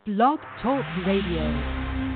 Blog Talk Radio.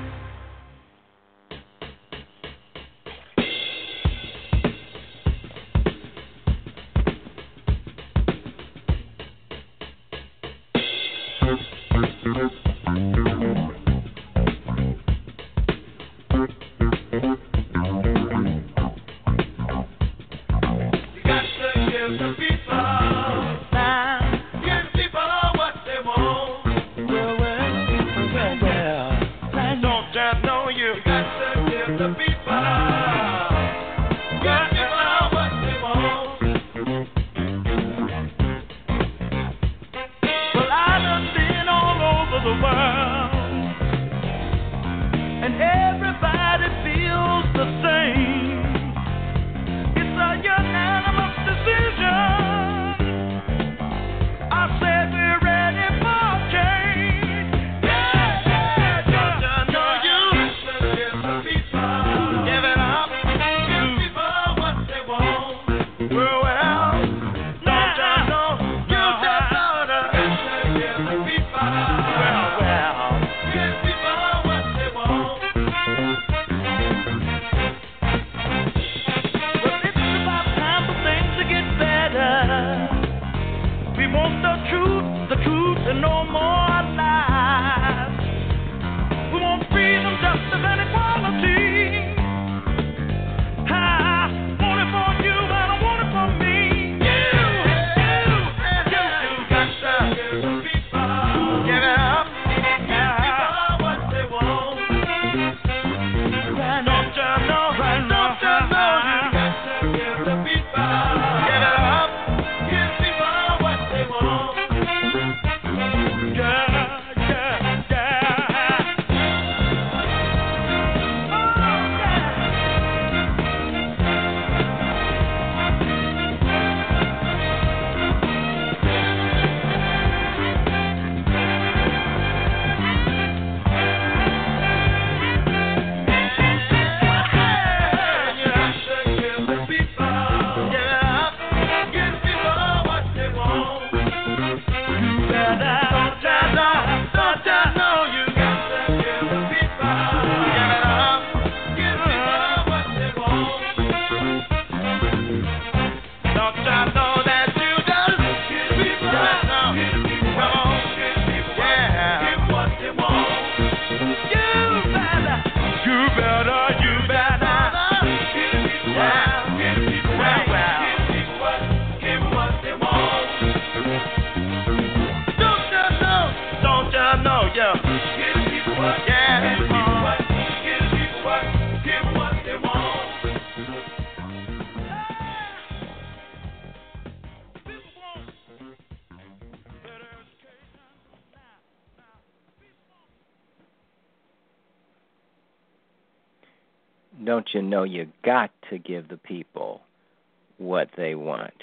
Don't you know you got to give the people what they want?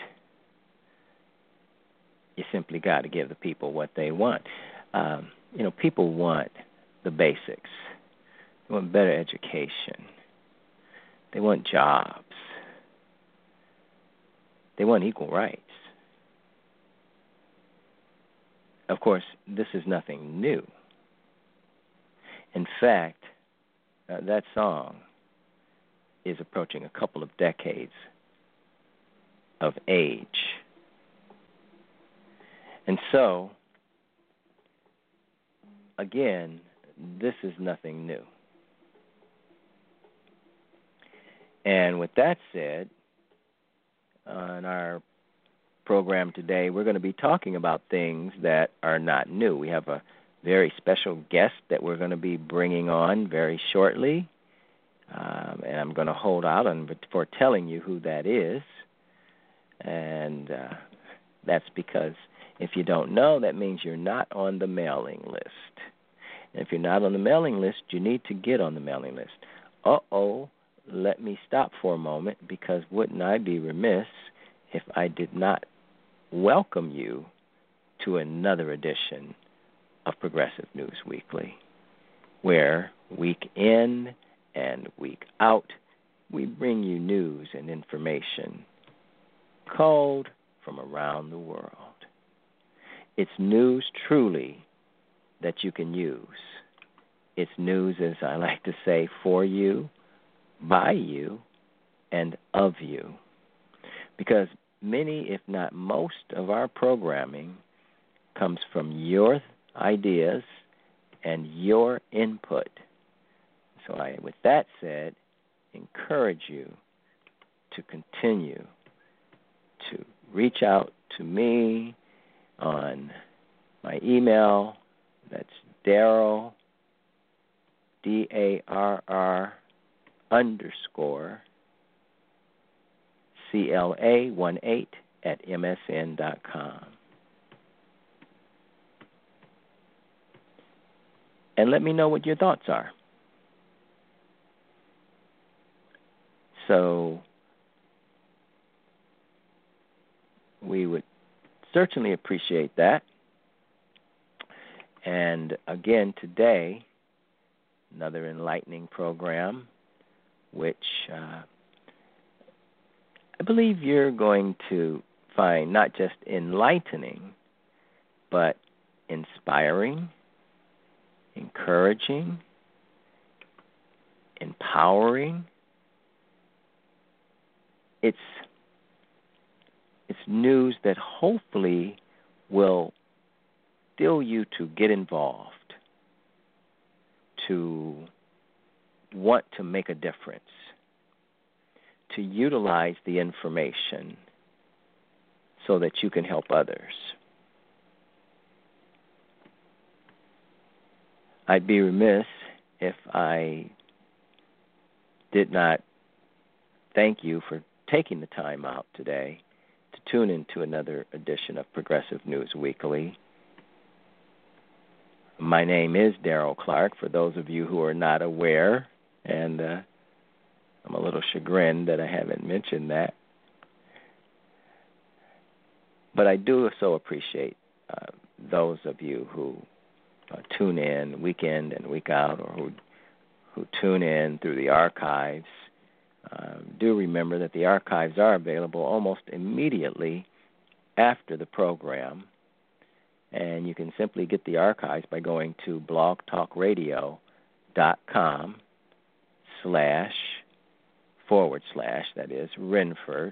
You simply got to give the people what they want. People want the basics. They want better education. They want jobs. They want equal rights. Of course, this is nothing new. In fact, that song is approaching a couple of decades of age. And so, again, this is nothing new. And with that said, on our program today, we're going to be talking about things that are not new. We have a very special guest that we're going to be bringing on very shortly. And I'm going to hold out for telling you who that is. And that's because if you don't know, that means you're not on the mailing list. And if you're not on the mailing list, you need to get on the mailing list. Let me stop for a moment, because wouldn't I be remiss if I did not welcome you to another edition of Progressive News Weekly, where week in and week out, we bring you news and information culled from around the world. It's news truly that you can use. It's news, as I like to say, for you, by you, and of you. Because many, if not most, of our programming comes from your ideas and your input. So with that said, encourage you to continue to reach out to me on my email. That's Darrell, DARR _ CLA18 at MSN.com. And let me know what your thoughts are. So we would certainly appreciate that. And again, today, another enlightening program, which I believe you're going to find not just enlightening, but inspiring, encouraging, empowering. It's news that hopefully will still you to get involved, to want to make a difference, to utilize the information so that you can help others. I'd be remiss if I did not thank you for taking the time out today to tune into another edition of Progressive News Weekly. My name is Darrell Clark, for those of you who are not aware, and I'm a little chagrined that I haven't mentioned that. But I do so appreciate those of you who tune in week in and week out, or who tune in through the archives. Do remember that the archives are available almost immediately after the program, and you can simply get the archives by going to blogtalkradio.com / that is, Renford.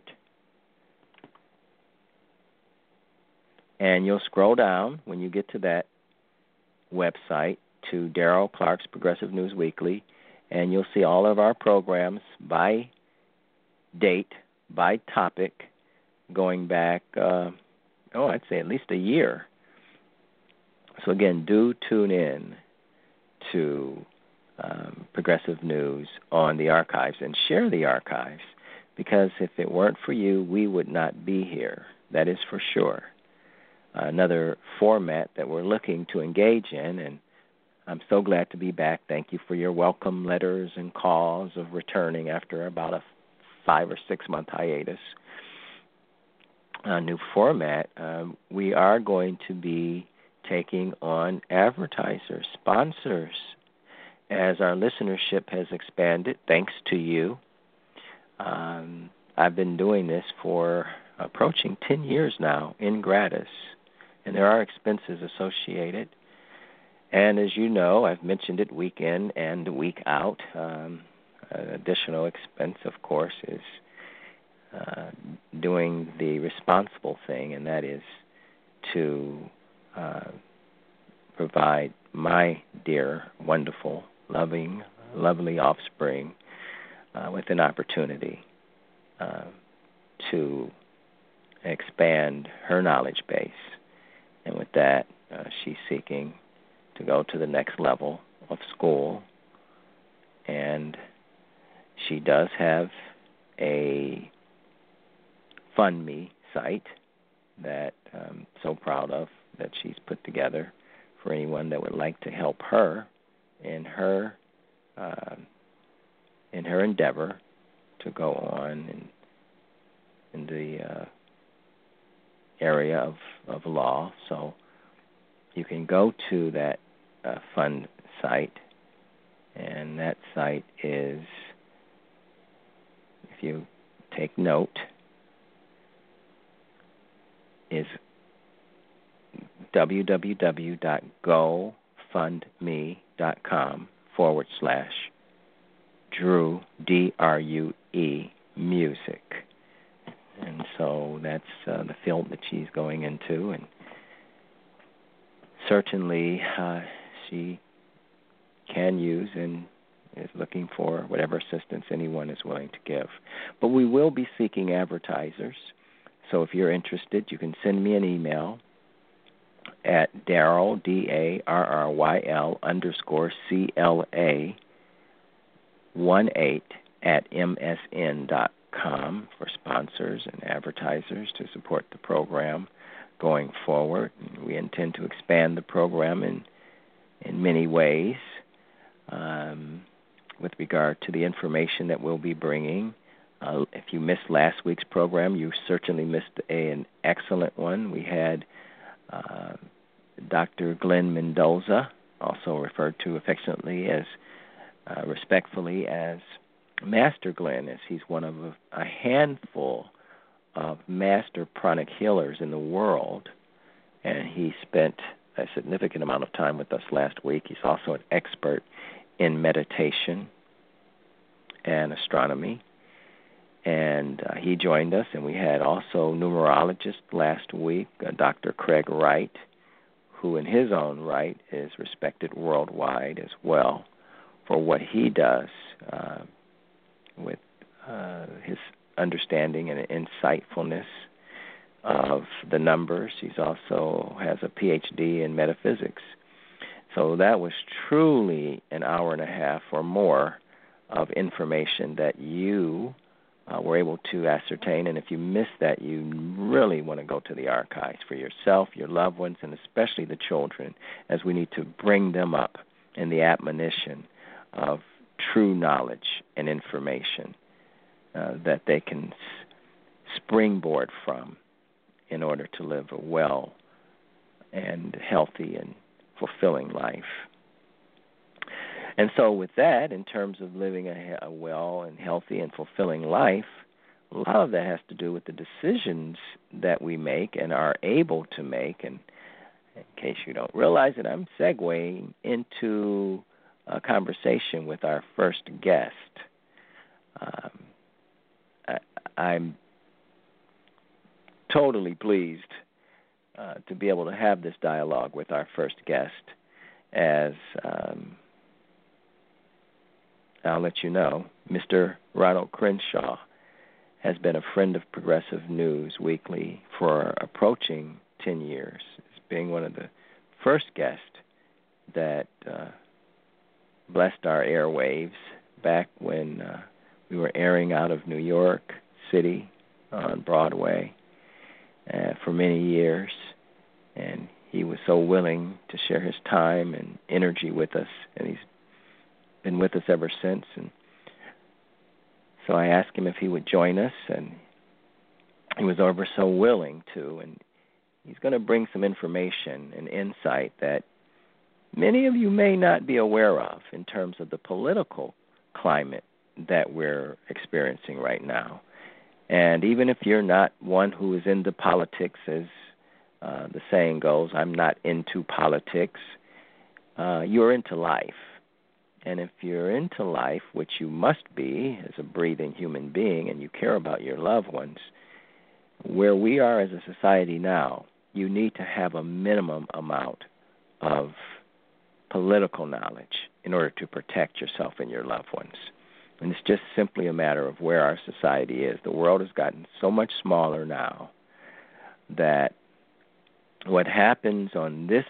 And you'll scroll down when you get to that website to Darrell Clark's Progressive News Weekly, and you'll see all of our programs by date, by topic, going back, I'd say at least a year. So again, do tune in to Progressive News on the archives and share the archives, because if it weren't for you, we would not be here. That is for sure. Another format that we're looking to engage in, and I'm so glad to be back. Thank you for your welcome letters and calls of returning after about a 5 or 6 month hiatus. A new format, we are going to be taking on advertisers, sponsors, as our listenership has expanded, thanks to you. I've been doing this for approaching 10 years now in gratis, and there are expenses associated. And as you know, I've mentioned it week in and week out. An additional expense, of course, is doing the responsible thing, and that is to provide my dear, wonderful, loving, lovely offspring with an opportunity to expand her knowledge base. And with that, she's seeking to go to the next level of school. And she does have a Fund Me site that I'm so proud of, that she's put together for anyone that would like to help her in her endeavor to go on in the area of law. So you can go to that fund site, and that site is, if you take note, is www.gofundme, GoFundMe.com/Drue, DRUE, music. And so that's the field that she's going into, and certainly she can use and is looking for whatever assistance anyone is willing to give. But we will be seeking advertisers. So if you're interested, you can send me an email at Darryl, DARRYL _CLA18 at MSN.com for sponsors and advertisers to support the program going forward. We intend to expand the program in many ways with regard to the information that we'll be bringing. If you missed last week's program, you certainly missed an excellent one. We had Dr. Glenn Mendoza, also referred to affectionately as, respectfully as Master Glenn, as he's one of a handful of master pranic healers in the world, and he spent a significant amount of time with us last week. He's also an expert in meditation and astronomy, and he joined us. And we had also numerologist last week, Dr. Craig Wright, who in his own right is respected worldwide as well for what he does with his understanding and insightfulness of the numbers. He's also has a PhD in metaphysics. So that was truly an hour and a half or more of information that you were able to ascertain. And if you missed that, you really want to go to the archives for yourself, your loved ones, and especially the children, as we need to bring them up in the admonition of true knowledge and information that they can springboard from in order to live a well and healthy and fulfilling life. And so with that, in terms of living a well and healthy and fulfilling life, a lot of that has to do with the decisions that we make and are able to make. And in case you don't realize it, I'm segueing into a conversation with our first guest. I'm totally pleased to be able to have this dialogue with our first guest, as I'll let you know, Mr. Ronald Crenshaw has been a friend of Progressive News Weekly for approaching 10 years, as being one of the first guests that blessed our airwaves back when we were airing out of New York City on Broadway for many years, and he was so willing to share his time and energy with us, and he's been with us ever since. And so I asked him if he would join us, and he was ever so willing to, and he's going to bring some information and insight that many of you may not be aware of in terms of the political climate that we're experiencing right now. And even if you're not one who is into politics, as the saying goes, I'm not into politics, you're into life. And if you're into life, which you must be as a breathing human being, and you care about your loved ones, where we are as a society now, you need to have a minimum amount of political knowledge in order to protect yourself and your loved ones. And it's just simply a matter of where our society is. The world has gotten so much smaller now that what happens on this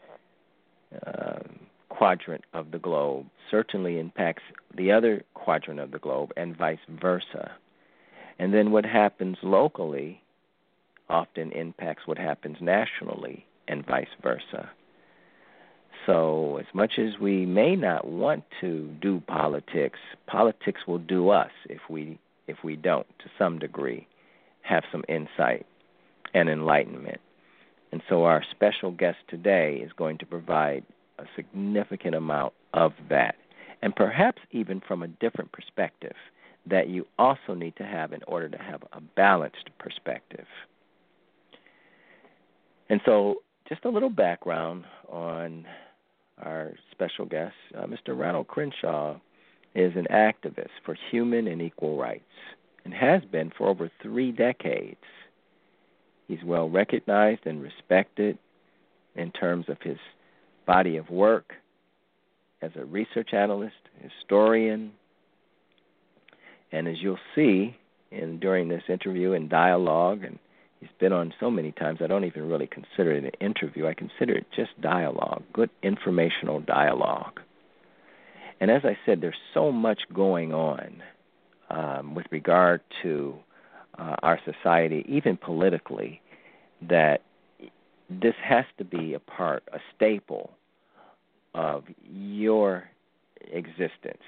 quadrant of the globe certainly impacts the other quadrant of the globe, and vice versa. And then what happens locally often impacts what happens nationally, and vice versa. So as much as we may not want to do politics, politics will do us if we don't, to some degree, have some insight and enlightenment. And so our special guest today is going to provide a significant amount of that, and perhaps even from a different perspective that you also need to have in order to have a balanced perspective. And so just a little background on our our special guest. Mr. Ronald Crenshaw is an activist for human and equal rights and has been for over 3 decades. He's well recognized and respected in terms of his body of work as a research analyst, historian, and as you'll see during this interview and dialogue, and he's been on so many times, I don't even really consider it an interview. I consider it just dialogue, good informational dialogue. And as I said, there's so much going on with regard to our society, even politically, that this has to be a staple of your existence.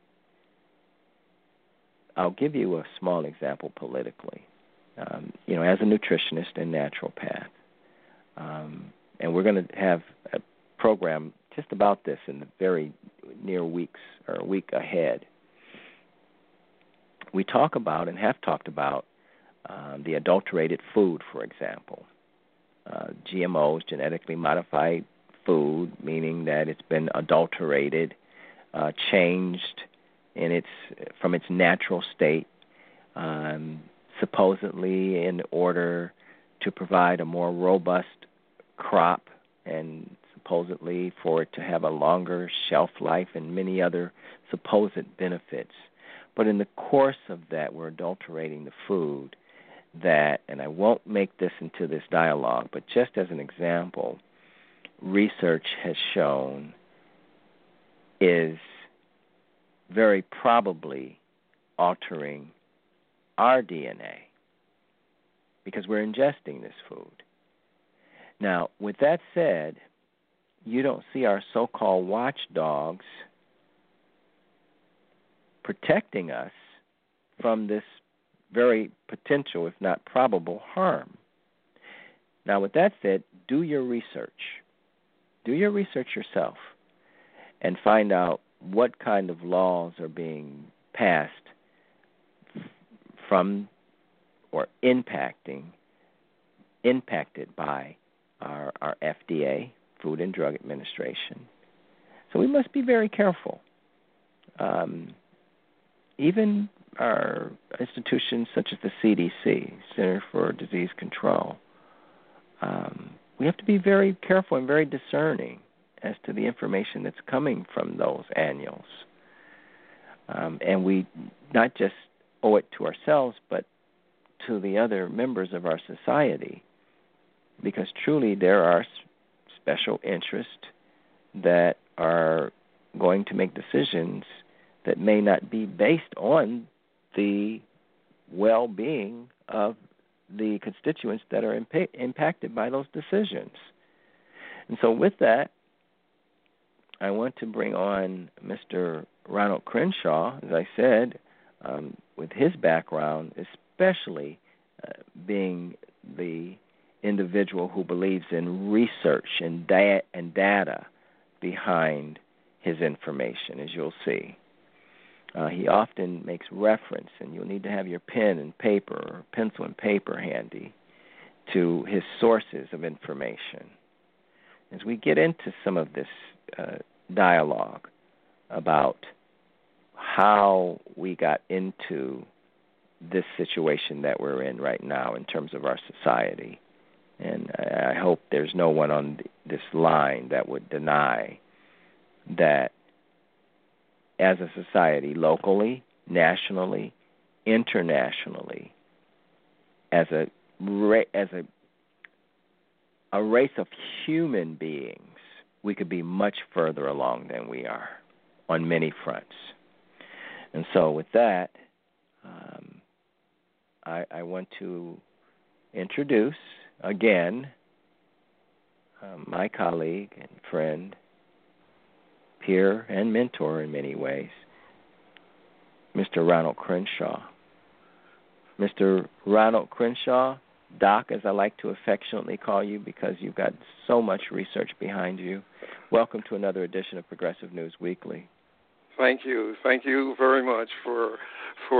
I'll give you a small example politically. As a nutritionist and naturopath, and we're going to have a program just about this in the very near weeks or a week ahead. We talk about and have talked about the adulterated food, for example. GMOs, genetically modified food, meaning that it's been adulterated, changed from its natural state, supposedly in order to provide a more robust crop and supposedly for it to have a longer shelf life and many other supposed benefits. But in the course of that, we're adulterating the food that, and I won't make this into this dialogue, but just as an example, research has shown is very probably altering our DNA because we're ingesting this food. Now, with that said, you don't see our so-called watchdogs protecting us from this very potential, if not probable, harm. Now, with that said, do your research. Do your research yourself and find out what kind of laws are being passed from or impacted by our FDA, Food and Drug Administration. So we must be very careful. Even our institutions such as the CDC, Center for Disease Control, we have to be very careful and very discerning as to the information that's coming from those annuals. And we not just owe it to ourselves, but to the other members of our society, because truly there are special interests that are going to make decisions that may not be based on the well-being of the constituents that are impacted by those decisions. And so with that, I want to bring on Mr. Ronald Crenshaw, as I said, with his background, especially being the individual who believes in research and data behind his information, as you'll see. He often makes reference, and you'll need to have your pen and paper or pencil and paper handy, to his sources of information. As we get into some of this dialogue about how we got into this situation that we're in right now in terms of our society, and I hope there's no one on this line that would deny that as a society, locally, nationally, internationally, as a race of human beings, we could be much further along than we are on many fronts. And so with that, I want to introduce again my colleague and friend, peer and mentor in many ways, Mr. Ronald Crenshaw. Mr. Ronald Crenshaw, Doc, as I like to affectionately call you because you've got so much research behind you. Welcome to another edition of Progressive News Weekly. Thank you. Thank you very much for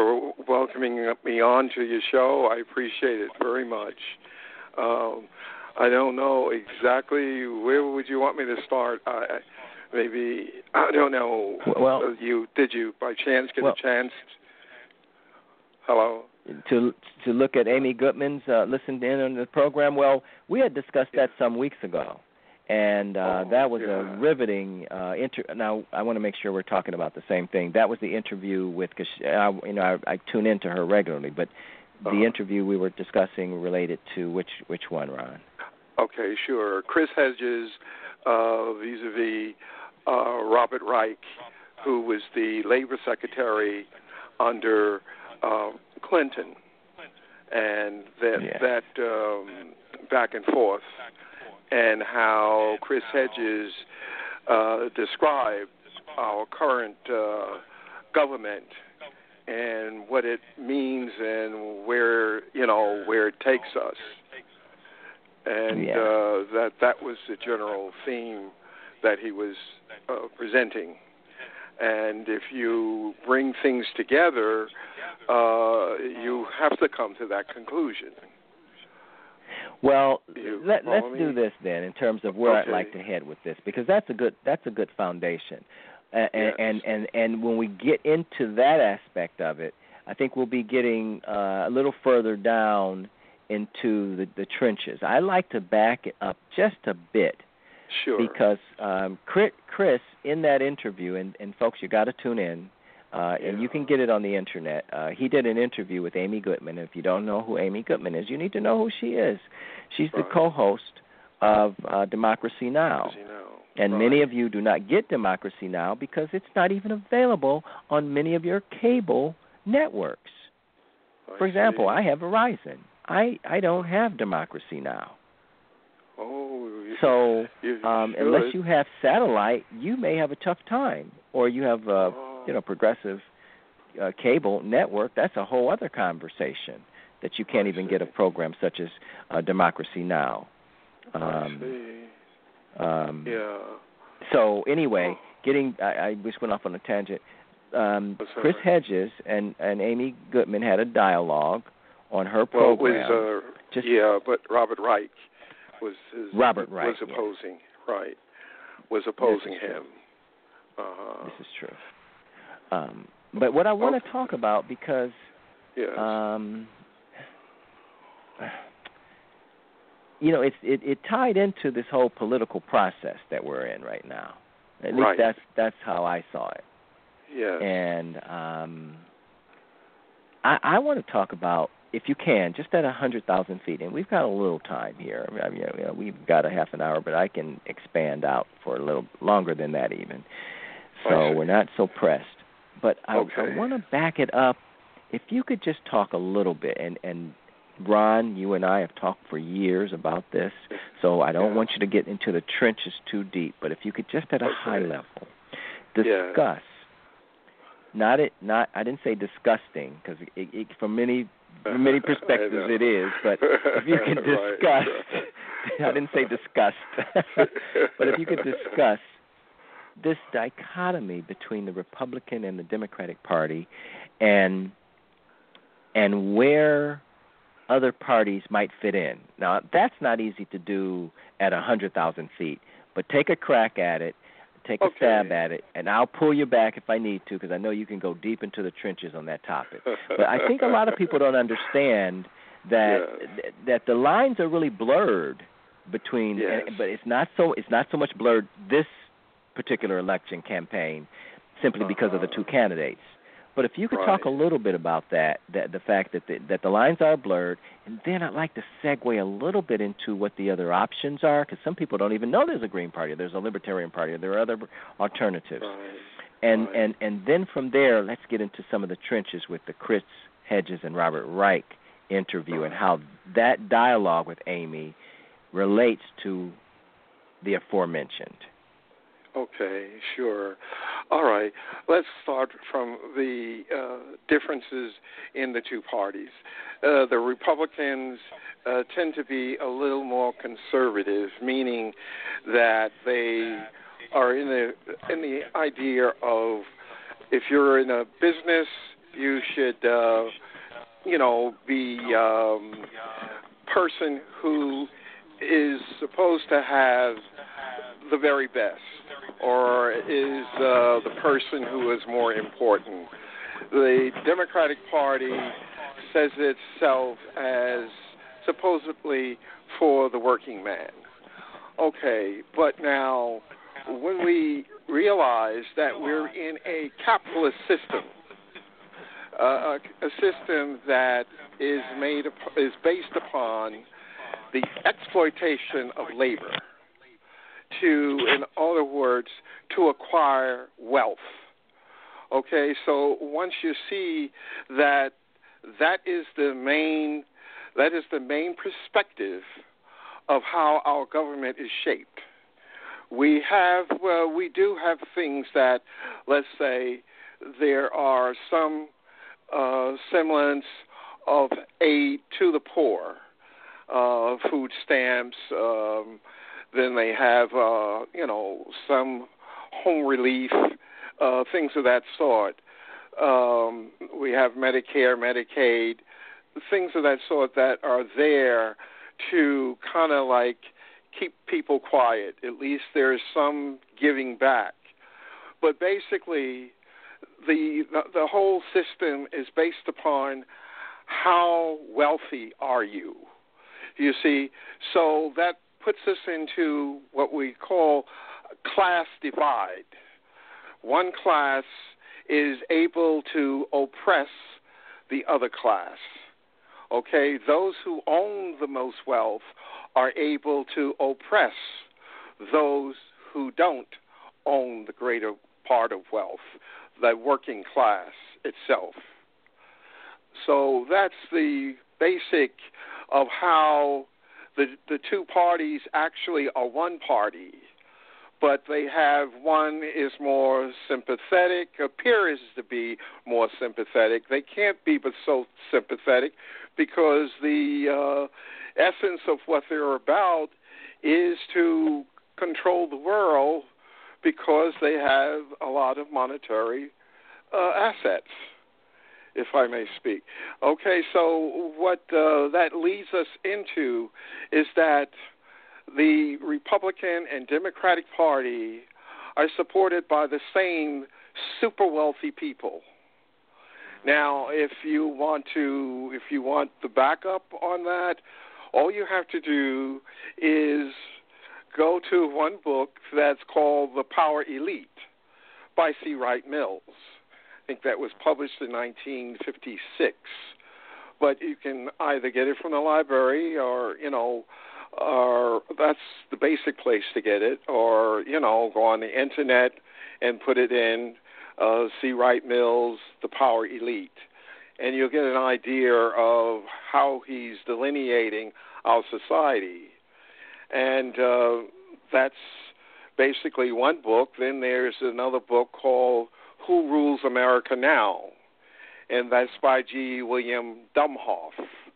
welcoming me on to your show. I appreciate it very much. I don't know exactly. Where would you want me to start? Maybe I don't know. Well, did you by chance get a chance? Hello. To look at Amy Gutman's listened in on the program. Well, we had discussed that some weeks ago, and that was a riveting Now, I want to make sure we're talking about the same thing. That was the interview with, I tune into her regularly, but the interview we were discussing related to which one, Ron? Okay, sure. Chris Hedges, vis-a-vis Robert Reich, who was the labor secretary under Clinton, and that back and forth, and how Chris Hedges described our current government and what it means and where it takes us, and that was the general theme that he was presenting. And if you bring things together, you have to come to that conclusion. Well, let's do this then in terms of where I'd like to head with this, because that's a good foundation. And when we get into that aspect of it, I think we'll be getting a little further down into the trenches. I like to back it up just a bit. Sure. Because Chris, in that interview, and folks, you got to tune in, and you can get it on the internet. He did an interview with Amy Gutman. If you don't know who Amy Gutman is, you need to know who she is. She's the co-host of Democracy Now! And many of you do not get Democracy Now! Because it's not even available on many of your cable networks. For example, I have Verizon. I don't have Democracy Now! So unless you have satellite, you may have a tough time, or you have progressive cable network. That's a whole other conversation that you can't even get a program such as Democracy Now. So anyway, I just went off on a tangent. Chris Hedges and Amy Gutman had a dialogue on her program. But Robert Reich was opposing him. This is true. But what I want to talk about, because it tied into this whole political process that we're in right now. At least that's how I saw it. Yes. And I want to talk about, if you can, just at 100,000 feet, and we've got a little time here. I mean, we've got a half an hour, but I can expand out for a little longer than that even. So we're not so pressed. But I want to back it up. If you could just talk a little bit, and Ron, you and I have talked for years about this, so I don't want you to get into the trenches too deep, but if you could just at a high level discuss, not I didn't say disgusting, because from many perspectives it is, but if you could discuss, I didn't say disgust, but if you could discuss this dichotomy between the Republican and the Democratic Party, and where other parties might fit in. Now, that's not easy to do at 100,000 feet, but take a crack at it, take a stab at it, and I'll pull you back if I need to, because I know you can go deep into the trenches on that topic. But I think a lot of people don't understand that the lines are really blurred between, but it's not so much blurred this particular election campaign simply because of the two candidates. But if you could talk a little bit about that the fact that the lines are blurred, and then I'd like to segue a little bit into what the other options are, because some people don't even know there's a Green Party, there's a Libertarian Party, there are other alternatives. And then from there, let's get into some of the trenches with the Chris Hedges and Robert Reich interview and how that dialogue with Amy relates to the aforementioned. Okay, sure. All right. Let's start from the differences in the two parties. The Republicans tend to be a little more conservative, meaning that they are in the idea of, if you're in a business, you should, be a person who is supposed to have the very best, or is the person who is more important. The Democratic Party says itself as supposedly for the working man. Okay, but now when we realize that we're in a capitalist system, a system that is based upon the exploitation of labor in other words, to acquire wealth. Okay, so once you see that is the main perspective of how our government is shaped. We do have things that, let's say, there are some semblance of aid to the poor, food stamps. Then they have, some home relief, things of that sort. We have Medicare, Medicaid, things of that sort that are there to kind of like keep people quiet. At least there's some giving back. But basically, the whole system is based upon how wealthy are you. You see, so that puts us into what we call class divide. One class is able to oppress the other class. Okay, those who own the most wealth are able to oppress those who don't own the greater part of wealth, the working class itself. So that's the basic of how the two parties actually are one party, but they have one is more sympathetic, appears to be more sympathetic. They can't be but so sympathetic because the essence of what they're about is to control the world because they have a lot of monetary assets, if I may speak. Okay, so what that leads us into is that the Republican and Democratic Party are supported by the same super wealthy people. Now, if you want the backup on that, all you have to do is go to one book that's called The Power Elite by C. Wright Mills. I think that was published in 1956. But you can either get it from the library or that's the basic place to get it, or, go on the internet and put it in C. Wright Mills, The Power Elite. And you'll get an idea of how he's delineating our society. And that's basically one book. Then there's another book called Who Rules America Now? And that's by G. William Domhoff.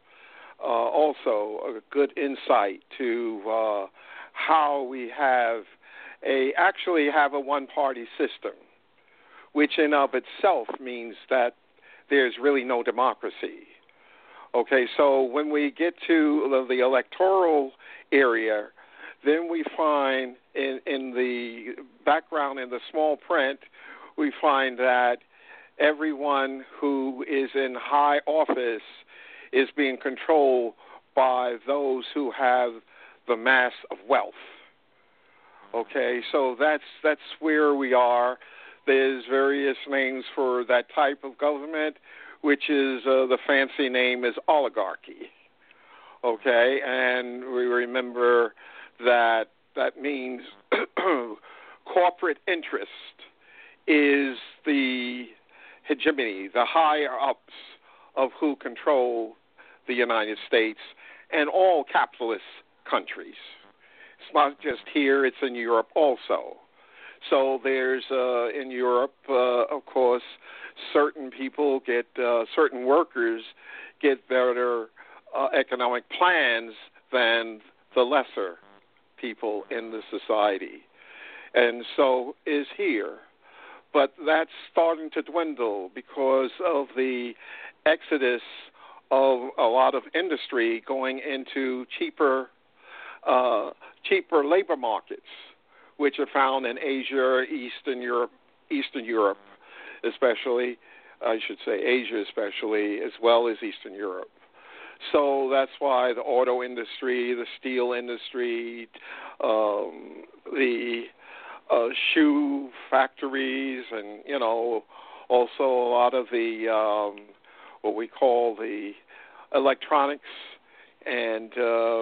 Also a good insight to how we actually have a one-party system, which in of itself means that there's really no democracy. Okay, so when we get to the electoral area, then we find in the background, in the small print, we find that everyone who is in high office is being controlled by those who have the mass of wealth. Okay, so that's where we are. There's various names for that type of government, which is the fancy name is oligarchy. Okay, and we remember that means corporate interest is the hegemony, the higher-ups of who control the United States and all capitalist countries. It's not just here, it's in Europe also. So there's, in Europe, of course, certain people certain workers get better economic plans than the lesser people in the society. And so is here. But that's starting to dwindle because of the exodus of a lot of industry going into cheaper cheaper labor markets, which are found in Asia, Eastern Europe, especially, I should say Asia especially, as well as Eastern Europe. So that's why the auto industry, the steel industry, the shoe factories, and, you know, also a lot of the what we call the electronics and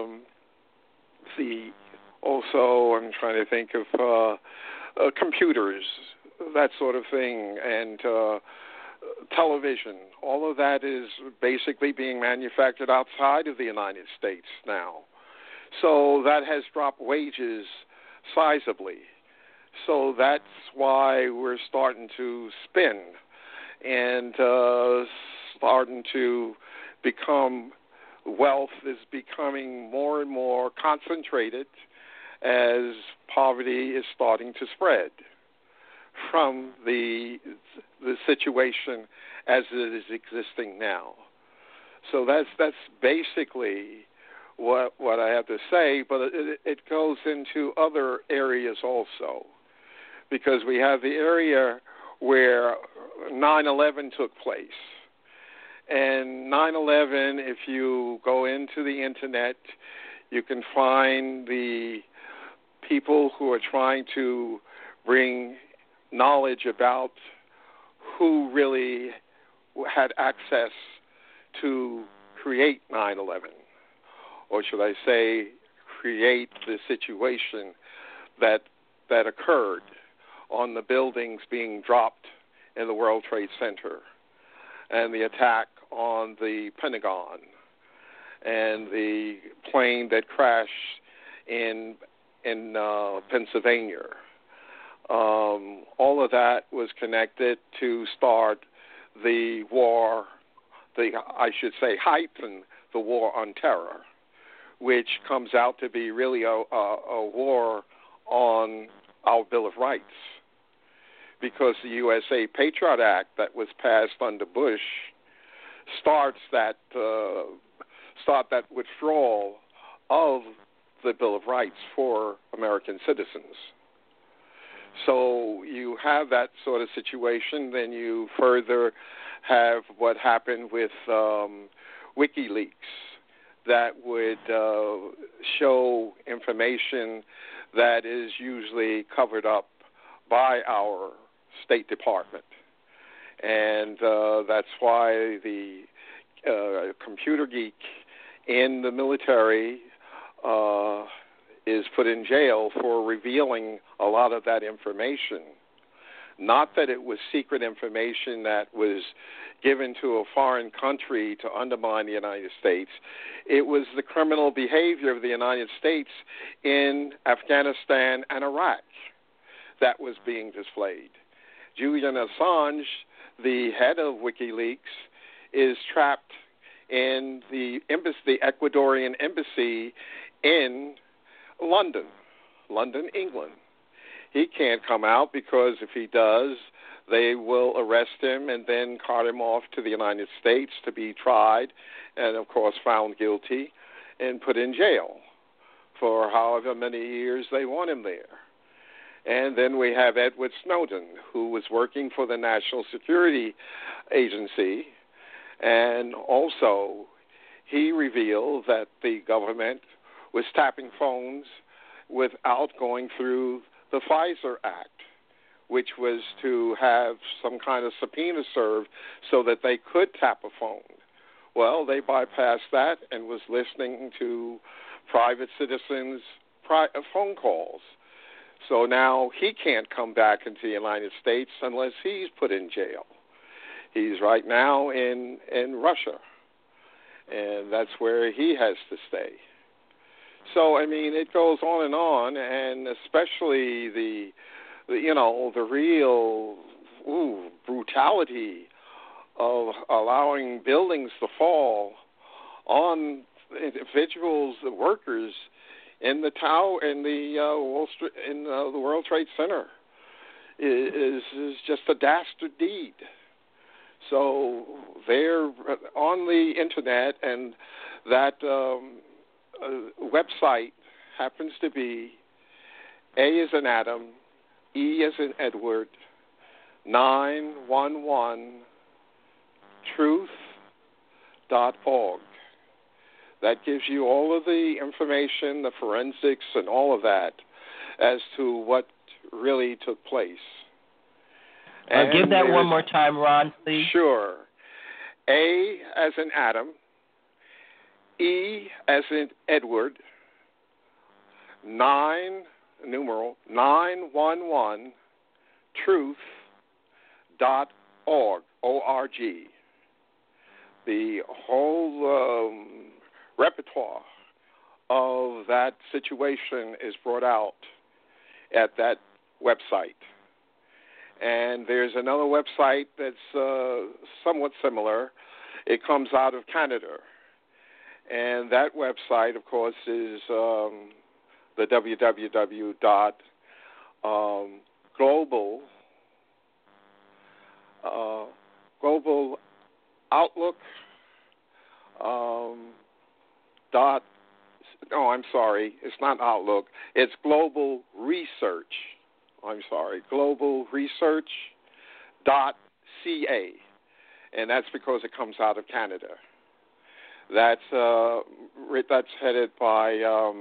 I'm trying to think of computers, that sort of thing, and television. All of that is basically being manufactured outside of the United States now. So that has dropped wages sizably. So that's why we're starting to spin and starting to become, wealth is becoming more and more concentrated as poverty is starting to spread from the situation as it is existing now. So that's basically what I have to say, but it goes into other areas also, because we have the area where 9/11 took place. And 9/11, if you go into the internet, you can find the people who are trying to bring knowledge about who really had access to create 9/11, or should I say create the situation that occurred on the buildings being dropped in the World Trade Center, and the attack on the Pentagon, and the plane that crashed in Pennsylvania. All of that was connected to start the war, heighten the war on terror, which comes out to be really a war on our Bill of Rights, because the USA Patriot Act that was passed under Bush starts that withdrawal of the Bill of Rights for American citizens. So you have that sort of situation. Then you further have what happened with WikiLeaks that would show information that is usually covered up by our State Department. And that's why the computer geek in the military is put in jail for revealing a lot of that information. Not that it was secret information that was given to a foreign country to undermine the United States. It was the criminal behavior of the United States in Afghanistan and Iraq that was being displayed. Julian Assange, the head of WikiLeaks, is trapped in the Ecuadorian embassy in London, England. He can't come out because if he does, they will arrest him and then cart him off to the United States to be tried and, of course, found guilty and put in jail for however many years they want him there. And then we have Edward Snowden, who was working for the National Security Agency, and also he revealed that the government was tapping phones without going through the FISA Act, which was to have some kind of subpoena served so that they could tap a phone. Well, they bypassed that and was listening to private citizens' phone calls. So now he can't come back into the United States unless he's put in jail. He's right now in Russia, and that's where he has to stay. So, I mean, it goes on, and especially the real brutality of allowing buildings to fall on individuals, the workers in the tower, in the the World Trade Center, is just a dastard deed. So they're on the internet, and that website happens to be A as in Adam, E as in Edward, 911 truth.org. That gives you all of the information, the forensics, and all of that as to what really took place. Give that one more time, Ron, please. Sure. A as in Adam, E as in Edward, 911 truth.org, O-R-G. The whole repertoire of that situation is brought out at that website. And there's another website that's somewhat similar. It comes out of Canada. And that website, of course, is the global outlook I'm sorry, it's not Outlook, it's Global Research. Global Research.ca, and that's because it comes out of Canada. That's headed by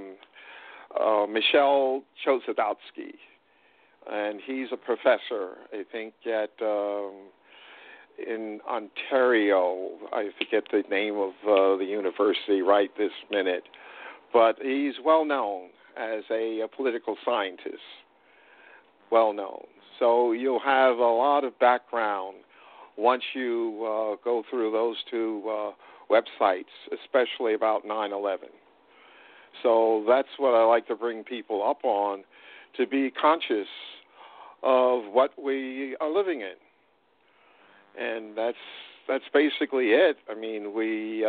Michel Chossudovsky, and he's a professor, I think, at in Ontario. I forget the name of the university right this minute, but he's well known as a political scientist. Well known. So you'll have a lot of background once you go through those two websites, especially about 9/11. So that's what I like to bring people up on, to be conscious of what we are living in. And that's basically it. I mean, we,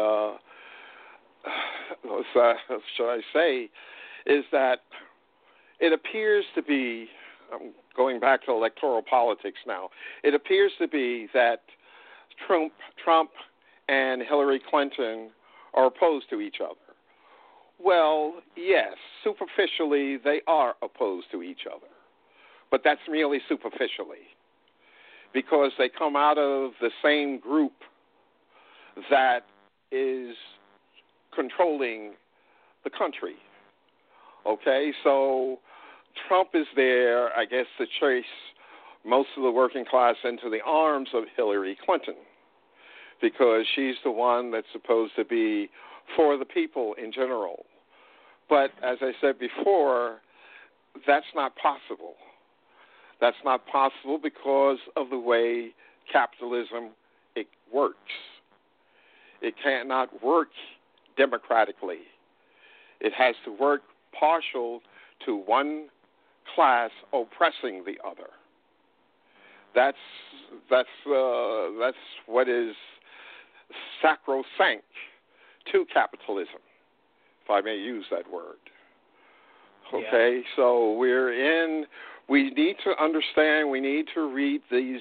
should I say, is that it appears to be, I'm going back to electoral politics now, it appears to be that Trump and Hillary Clinton are opposed to each other. Well, yes, superficially they are opposed to each other, but that's merely superficially, because they come out of the same group that is controlling the country. Okay, so Trump is there, I guess, to chase most of the working class into the arms of Hillary Clinton, because she's the one that's supposed to be for the people in general. But as I said before, that's not possible. That's not possible because of the way capitalism works. It cannot work democratically. It has to work partial to one class oppressing the other. That's what is sacrosanct to capitalism, if I may use that word. Okay, yeah. So we need to understand, we need to read these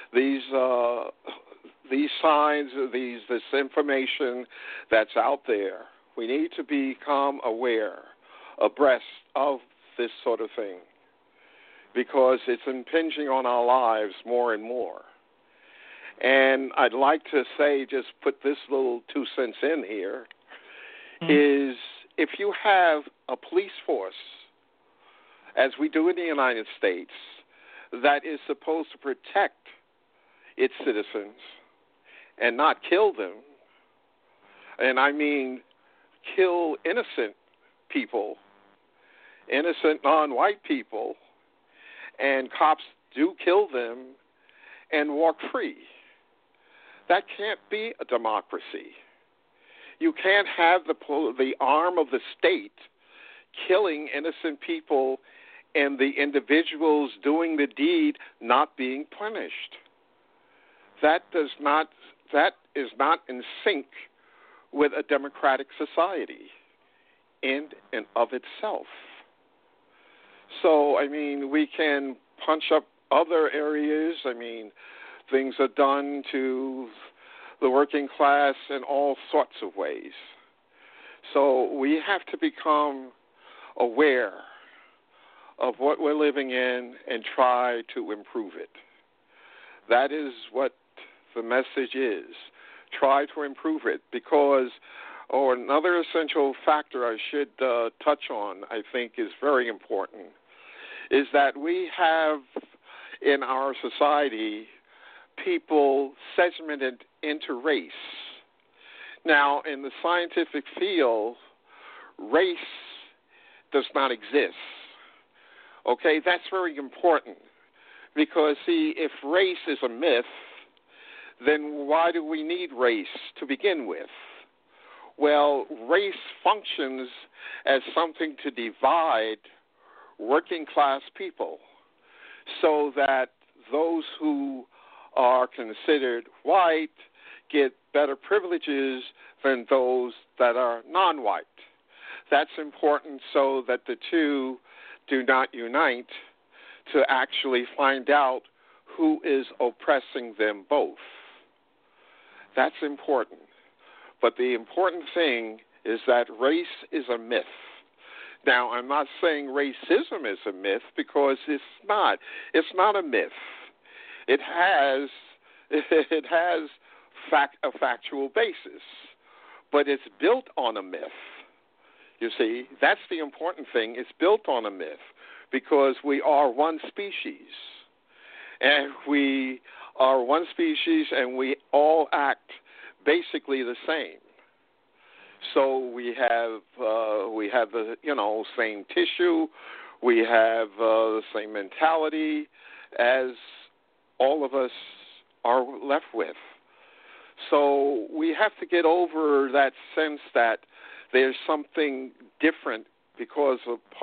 signs, this information that's out there. We need to become aware, abreast of this sort of thing, because it's impinging on our lives more and more. And I'd like to say, just put this little 2 cents in here, is if you have a police force, as we do in the United States, that is supposed to protect its citizens and not kill them, and I mean kill innocent people, innocent non-white people, and cops do kill them and walk free. That can't be a democracy. You can't have the arm of the state killing innocent people and the individuals doing the deed not being punished. That is not in sync with a democratic society in and of itself. So, I mean, we can punch up other areas. I mean, things are done to the working class in all sorts of ways. So we have to become aware of what we're living in and try to improve it. That is what the message is. Try to improve it because, another essential factor I should touch on, I think is very important, is that we have in our society people segmented into race. Now, in the scientific field, race does not exist. Okay, that's very important because, see, if race is a myth, then why do we need race to begin with? Well, race functions as something to divide working class people so that those who are considered white get better privileges than those that are non-white. That's important so that the two do not unite to actually find out who is oppressing them both. That's important. But the important thing is that race is a myth. Now, I'm not saying racism is a myth because it's not. It's not a myth. It has a factual basis, but it's built on a myth. You see, that's the important thing. It's built on a myth because we are one species, and we are one species, and we all act basically the same. So we have the same tissue, we have the same mentality as all of us are left with. So we have to get over that sense that there's something different because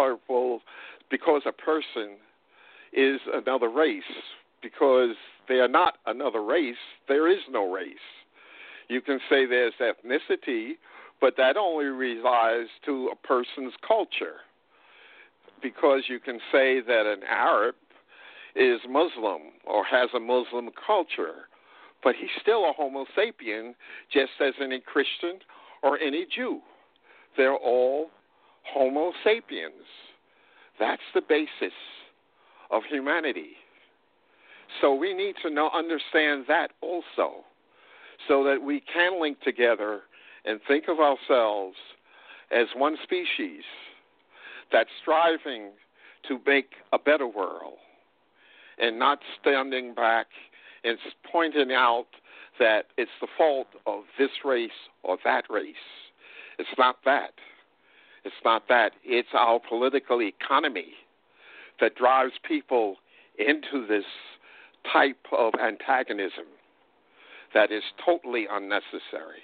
a person is another race. Because they are not another race, there is no race. You can say there's ethnicity, but that only resides to a person's culture. Because you can say that an Arab is Muslim or has a Muslim culture, but he's still a Homo sapien, just as any Christian or any Jew. They're all Homo sapiens. That's the basis of humanity. So we need to understand that also, so that we can link together and think of ourselves as one species that's striving to make a better world and not standing back and pointing out that it's the fault of this race or that race. It's not that. It's not that. It's our political economy that drives people into this type of antagonism that is totally unnecessary.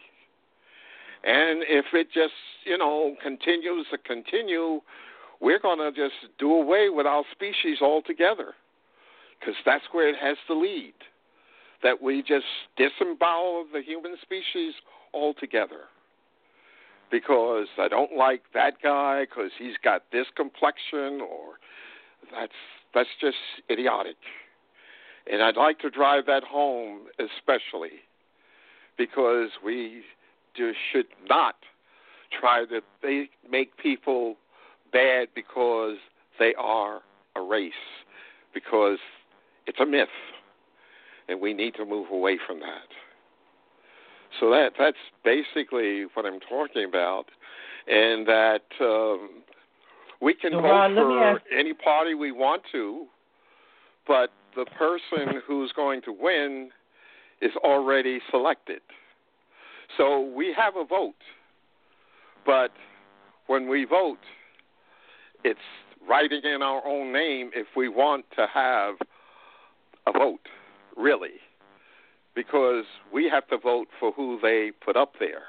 And if it just, continues to continue, we're going to just do away with our species altogether, because that's where it has to lead, that we just disembowel the human species altogether. Because I don't like that guy because he's got this complexion, or that's just idiotic. And I'd like to drive that home especially because we just should not try to make people bad because they are a race, because it's a myth, and we need to move away from that. So that's basically what I'm talking about, and that we can vote for any party we want to, but the person who's going to win is already selected. So we have a vote, but when we vote, it's writing in our own name if we want to have a vote, really, because we have to vote for who they put up there.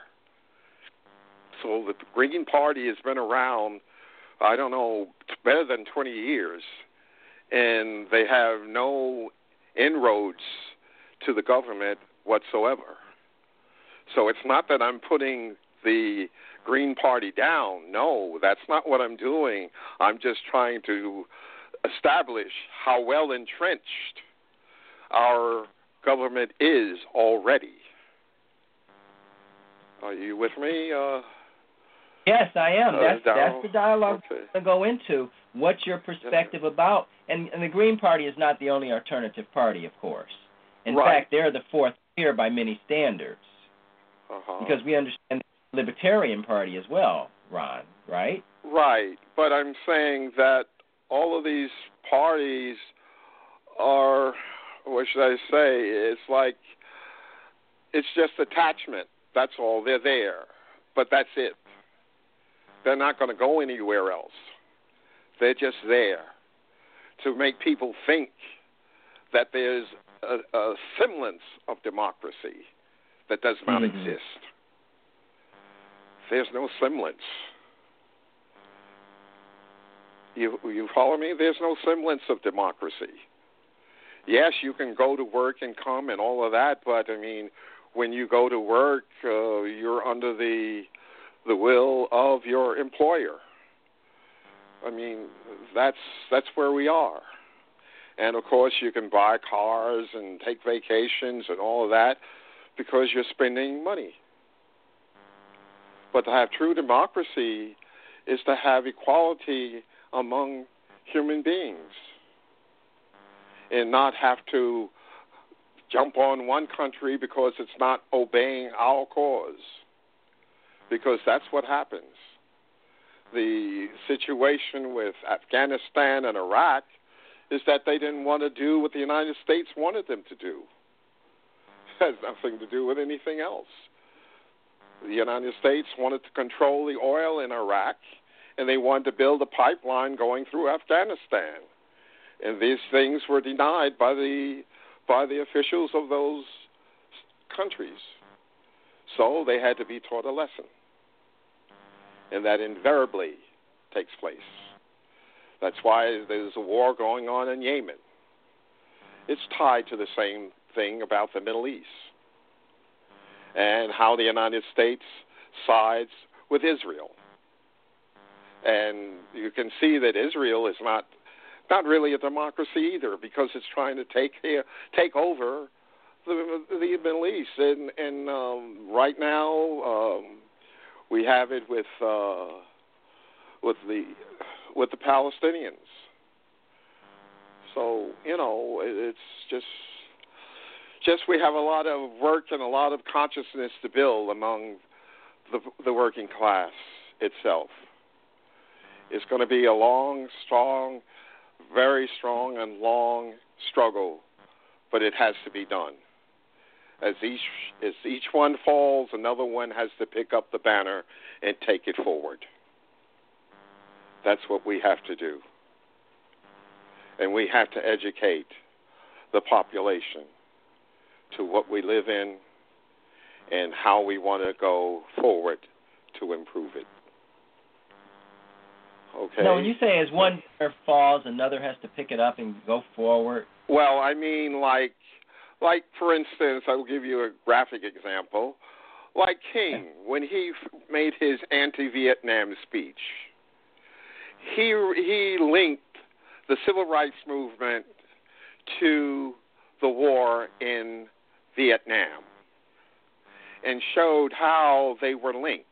So the Green Party has been around, I don't know, better than 20 years, and they have no inroads to the government whatsoever. So it's not that I'm putting the Green Party down. No, that's not what I'm doing. I'm just trying to establish how well entrenched our government is already. Are you with me? Yes, I am. That's the dialogue okay. we're going to go into. What's your perspective about? And the Green Party is not the only alternative party, of course. In fact, they're the fourth tier by many standards. Because we understand the Libertarian Party as well, Ron, right? Right, but I'm saying that all of these parties are, what should I say, it's like, it's just attachment. That's all. They're there. But that's it. They're not going to go anywhere else. They're just there to make people think that there's a semblance of democracy that does not exist. There's no semblance. You follow me? There's no semblance of democracy. Yes, you can go to work and come and all of that, but, I mean, when you go to work, you're under the will of your employer. I mean, that's where we are. And, of course, you can buy cars and take vacations and all of that because you're spending money. But to have true democracy is to have equality among human beings and not have to jump on one country because it's not obeying our cause, because that's what happens. The situation with Afghanistan and Iraq is that they didn't want to do what the United States wanted them to do. It has nothing to do with anything else. The United States wanted to control the oil in Iraq, and they wanted to build a pipeline going through Afghanistan. And these things were denied by the officials of those countries. So they had to be taught a lesson. And that invariably takes place. That's why there's a war going on in Yemen. It's tied to the same thing about the Middle East and how the United States sides with Israel. And you can see that Israel is not really a democracy either, because it's trying to take over the Middle East. And right now we have it with the Palestinians. So, you know, it's just we have a lot of work and a lot of consciousness to build among the working class itself. It's going to be a long, strong, very strong and long struggle, but it has to be done. As each one falls, another one has to pick up the banner and take it forward. That's what we have to do. And we have to educate the population to what we live in and how we want to go forward to improve it. Okay. Now, when you say as one banner falls, another has to pick it up and go forward. Well, I mean, like for instance, I will give you a graphic example. Like King, when he made his anti-Vietnam speech, he linked the civil rights movement to the war in Vietnam and showed how they were linked,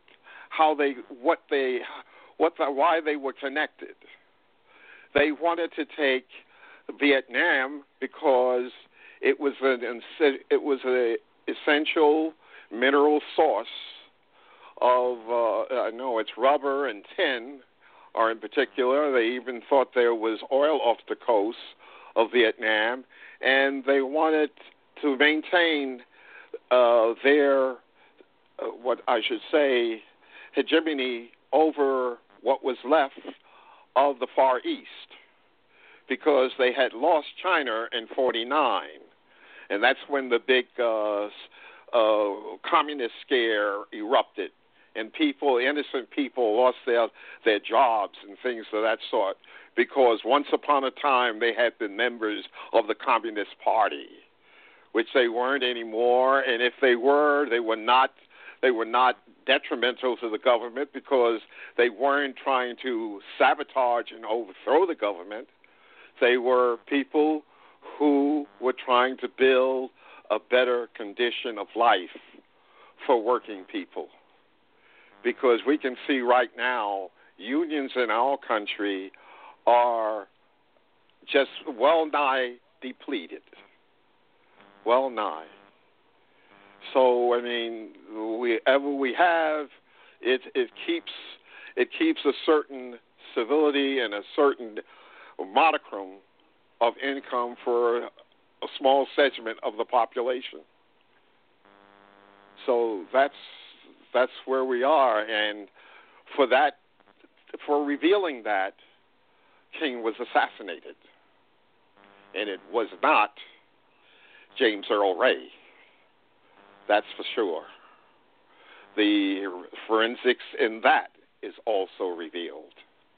why they were connected. They wanted to take Vietnam because it was an essential mineral source of I know it's rubber and tin, or in particular, they even thought there was oil off the coast of Vietnam, and they wanted to maintain their what I should say hegemony over what was left of the Far East, because they had lost China in 1949, and that's when the big communist scare erupted, and innocent people lost their jobs and things of that sort, because once upon a time they had been members of the Communist Party, which they weren't anymore, and if they were, they were not detrimental to the government, because they weren't trying to sabotage and overthrow the government. They were people who were trying to build a better condition of life for working people. because we can see right now unions in our country are just well nigh depleted. Well nigh. So, I mean, whatever we have, it keeps a certain civility and a certain modicum of income for a small segment of the population. So that's where we are, and for revealing that, King was assassinated, and it was not James Earl Ray. That's for sure. The forensics in that is also revealed.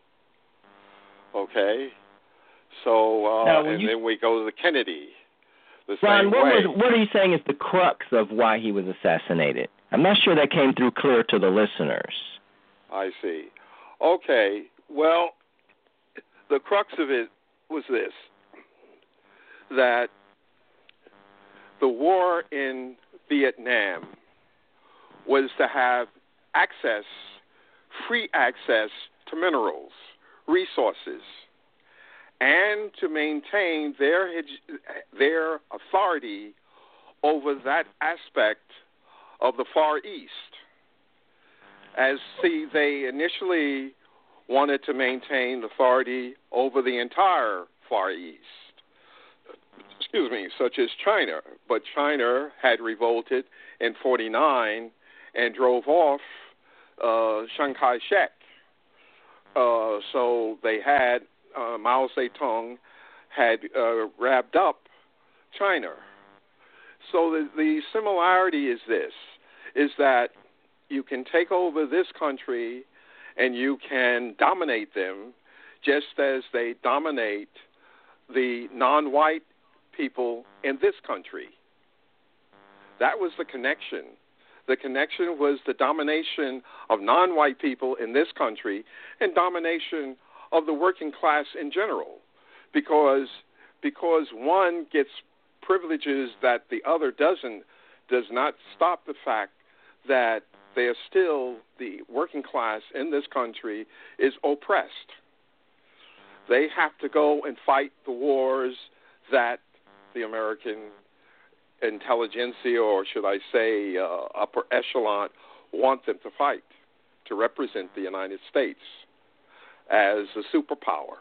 Okay? So, then we go to the Kennedy. Ron, what are you saying is the crux of why he was assassinated? I'm not sure that came through clear to the listeners. I see. Okay. Well, the crux of it was this, that the war in Vietnam was to have free access to minerals, resources, and to maintain their authority over that aspect of the Far East. They initially wanted to maintain authority over the entire Far East, such as China. But China had revolted in 1949 and drove off Chiang Kai-shek. So they had Mao Zedong had wrapped up China. So the similarity is this, is that you can take over this country and you can dominate them just as they dominate the non-white people in this country. That was the connection. The connection was the domination of non-white people in this country and domination of the working class in general, because one gets privileges that the other doesn't, does not stop the fact that they are still, the working class in this country is oppressed. They have to go and fight the wars that the American intelligentsia, or should I say upper echelon, want them to fight, to represent the United States as a superpower.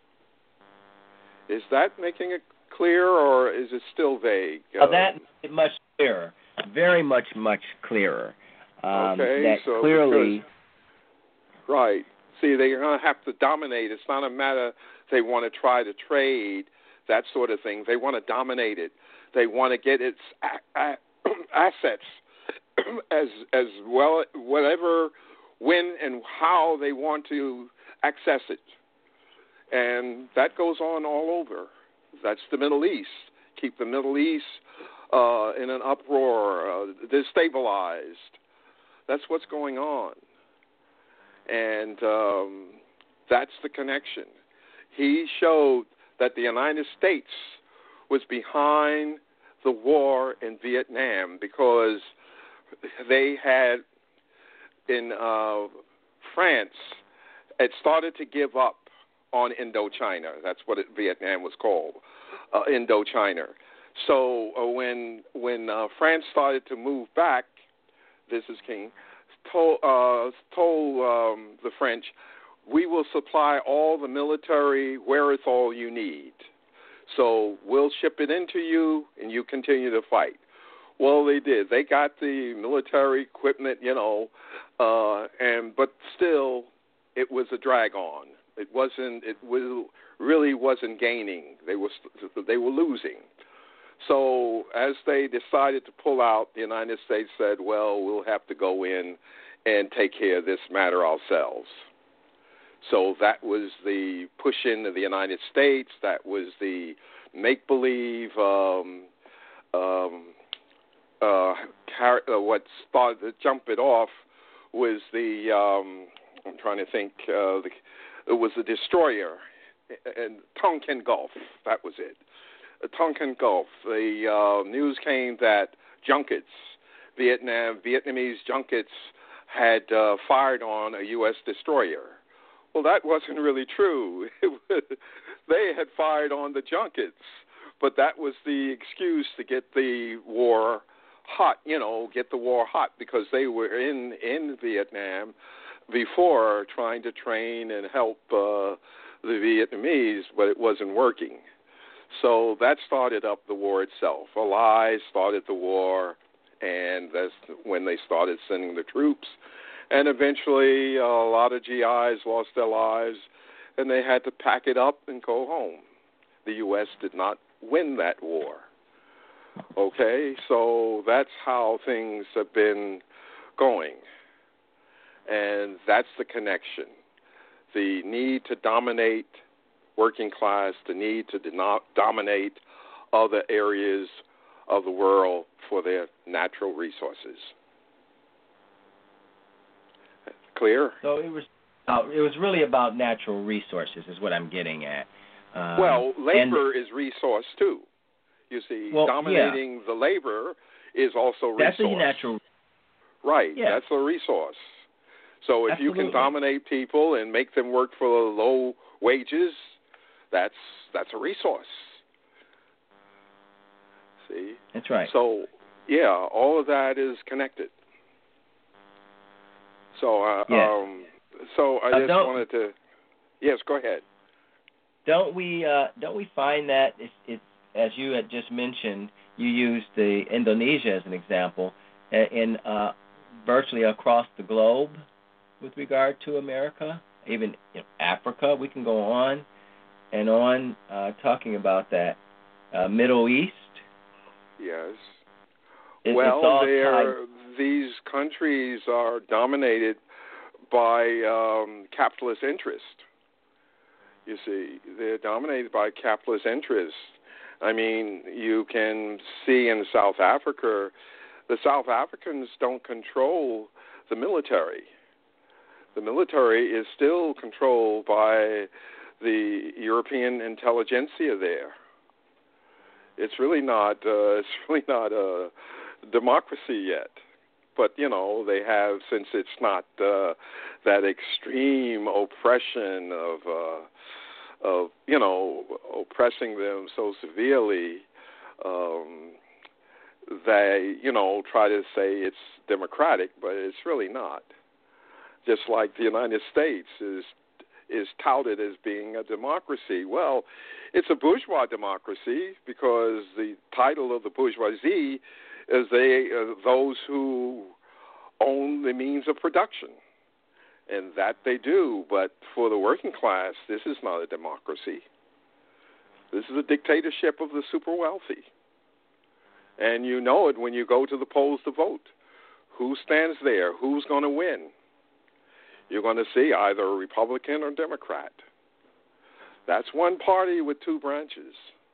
Is that making it clear, or is it still vague? That makes it much clearer, very much clearer. Okay, that so clearly... Right. See, they're going to have to dominate. It's not a matter they want to try to trade, that sort of thing. They want to dominate it. They want to get its assets as well, whatever, when and how they want to access it. And that goes on all over. That's the Middle East. Keep the Middle East in an uproar, destabilized. That's what's going on. And that's the connection. He showed that the United States was behind the war in Vietnam because they had, in France, it started to give up on Indochina. That's what Vietnam was called, Indochina. So when France started to move back, this is King, told the French, we will supply all the military wherewithal you need. So we'll ship it into you, and you continue to fight. Well, they did. They got the military equipment, but still, it was a drag on. It really wasn't gaining. They were losing. So as they decided to pull out, the United States said, well, we'll have to go in and take care of this matter ourselves. So that was the push into the United States. That was the make-believe, what started to jump it off was the, I'm trying to think, it was the destroyer, and Tonkin Gulf, that was it. Tonkin Gulf, the news came that junkets, Vietnamese junkets had fired on a U.S. destroyer. Well, that wasn't really true. They had fired on the junkets, but that was the excuse to get the war hot, get the war hot, because they were in Vietnam before trying to train and help the Vietnamese, but it wasn't working. So that started up the war itself. A lie started the war, and that's when they started sending the troops. And eventually a lot of GIs lost their lives, and they had to pack it up and go home. The U.S. did not win that war. Okay, so that's how things have been going. And that's the connection. The need to dominate working class, the need to dominate other areas of the world for their natural resources. Clear? So it was really about natural resources is what I'm getting at. Well, labor is resource too. You see, dominating the labor is also resource. That's a natural. Right, yeah. That's a resource. So if Absolutely. you can dominate people and make them work for low wages, that's a resource. See? That's right. So, yeah, all of that is connected. So, so I just wanted to. Yes, go ahead. Don't we find that it's as you had just mentioned, you used the Indonesia as an example, in virtually across the globe with regard to America, even Africa. We can go on and on talking about that. Middle East. Yes. Well, these countries are dominated by capitalist interest. You see, they're dominated by capitalist interest. I mean, you can see in South Africa, the South Africans don't control the military. The military is still controlled by the European intelligentsia there. It's really not a democracy yet. But, they have, since it's not that extreme oppression of oppressing them so severely, they, try to say it's democratic, but it's really not. Just like the United States is touted as being a democracy. Well, it's a bourgeois democracy because the title of the bourgeoisie is those who own the means of production. And that they do, but for the working class, this is not a democracy. This is a dictatorship of the super wealthy. And you know it when you go to the polls to vote. Who stands there? Who's going to win? You're going to see either a Republican or Democrat. That's one party with two branches.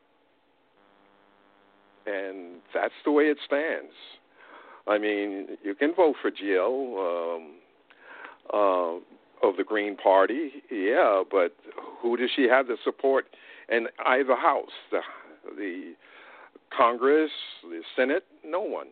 And that's the way it stands. I mean, you can vote for Jill of the Green Party, yeah, but who does she have the support in either house? The Congress, the Senate? No one.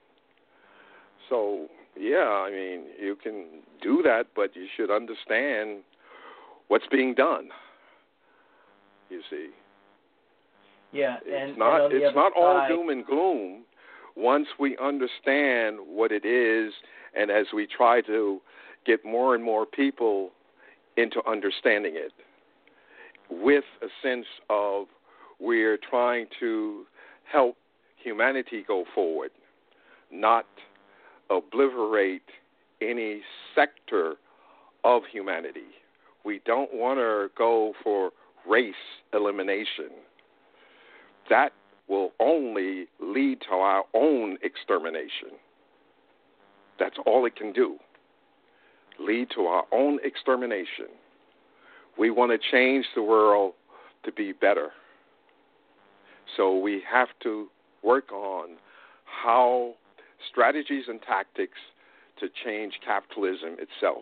So, yeah, I mean, you can do that, but you should understand what's being done, you see. Yeah, it's not all doom and gloom once we understand what it is, and as we try to get more and more people into understanding it with a sense of we're trying to help humanity go forward, not obliterate any sector of humanity. We don't want to go for race elimination. That will only lead to our own extermination. That's all it can do. Lead to our own extermination. We want to change the world to be better. So we have to work on how strategies and tactics to change capitalism itself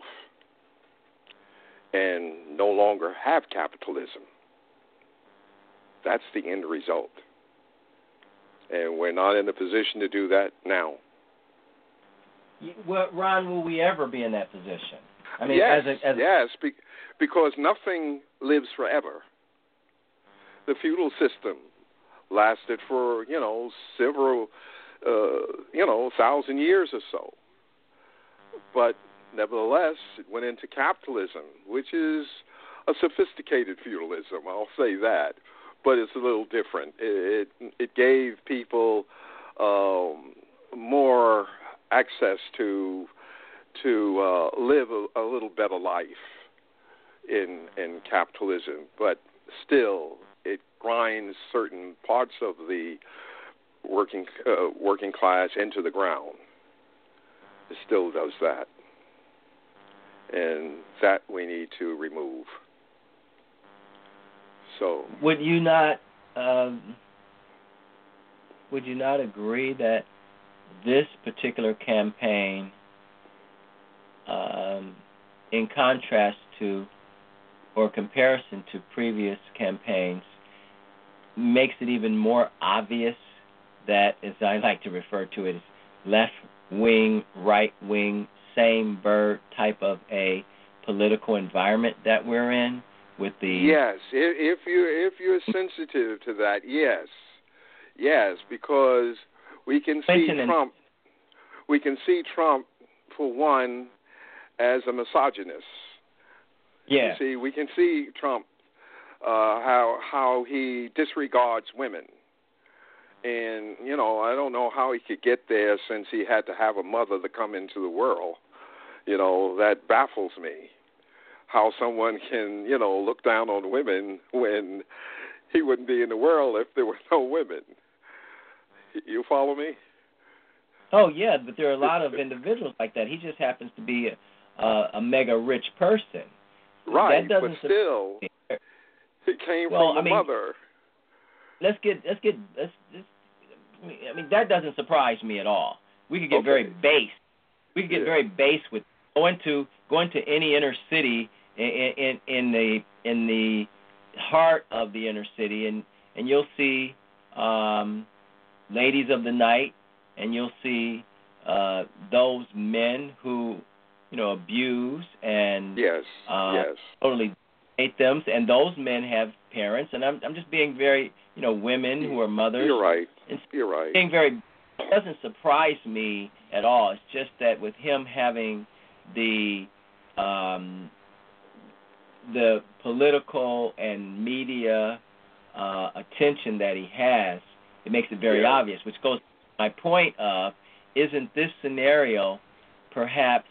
and no longer have capitalism. That's the end result. And we're not in a position to do that now. Ron, will we ever be in that position? I mean, yes, as because nothing lives forever. The feudal system lasted for several 1,000 years or so, but nevertheless, it went into capitalism, which is a sophisticated feudalism. I'll say that, but it's a little different. It gave people more access to live a little better life in capitalism, but still it grinds certain parts of the working class into the ground. It still does that, and that we need to remove. So, would you not agree that this particular campaign, in contrast to or comparison to previous campaigns, makes it even more obvious that, as I like to refer to it, as left-wing, right-wing, same bird type of a political environment that we're in? With the yes, if you're sensitive to that, yes, because we can see Trump. We can see Trump, for one, as a misogynist. Yeah. We can see Trump how he disregards women, and I don't know how he could get there since he had to have a mother to come into the world. That baffles me. How someone can, look down on women when he wouldn't be in the world if there were no women. You follow me? Oh, yeah, but there are a lot of individuals like that. He just happens to be a mega rich person. Right, but still, he came from a mother. That doesn't surprise me at all. We could get very base. We could get very base with going to any inner city in the heart of the inner city, and you'll see ladies of the night, and you'll see those men who abuse and totally hate them, and those men have parents, and I'm just being very women who are mothers. You're right. You're right. Being very, it doesn't surprise me at all. It's just that with him having the political and media attention that he has, it makes it very obvious, which goes to my point of, isn't this scenario perhaps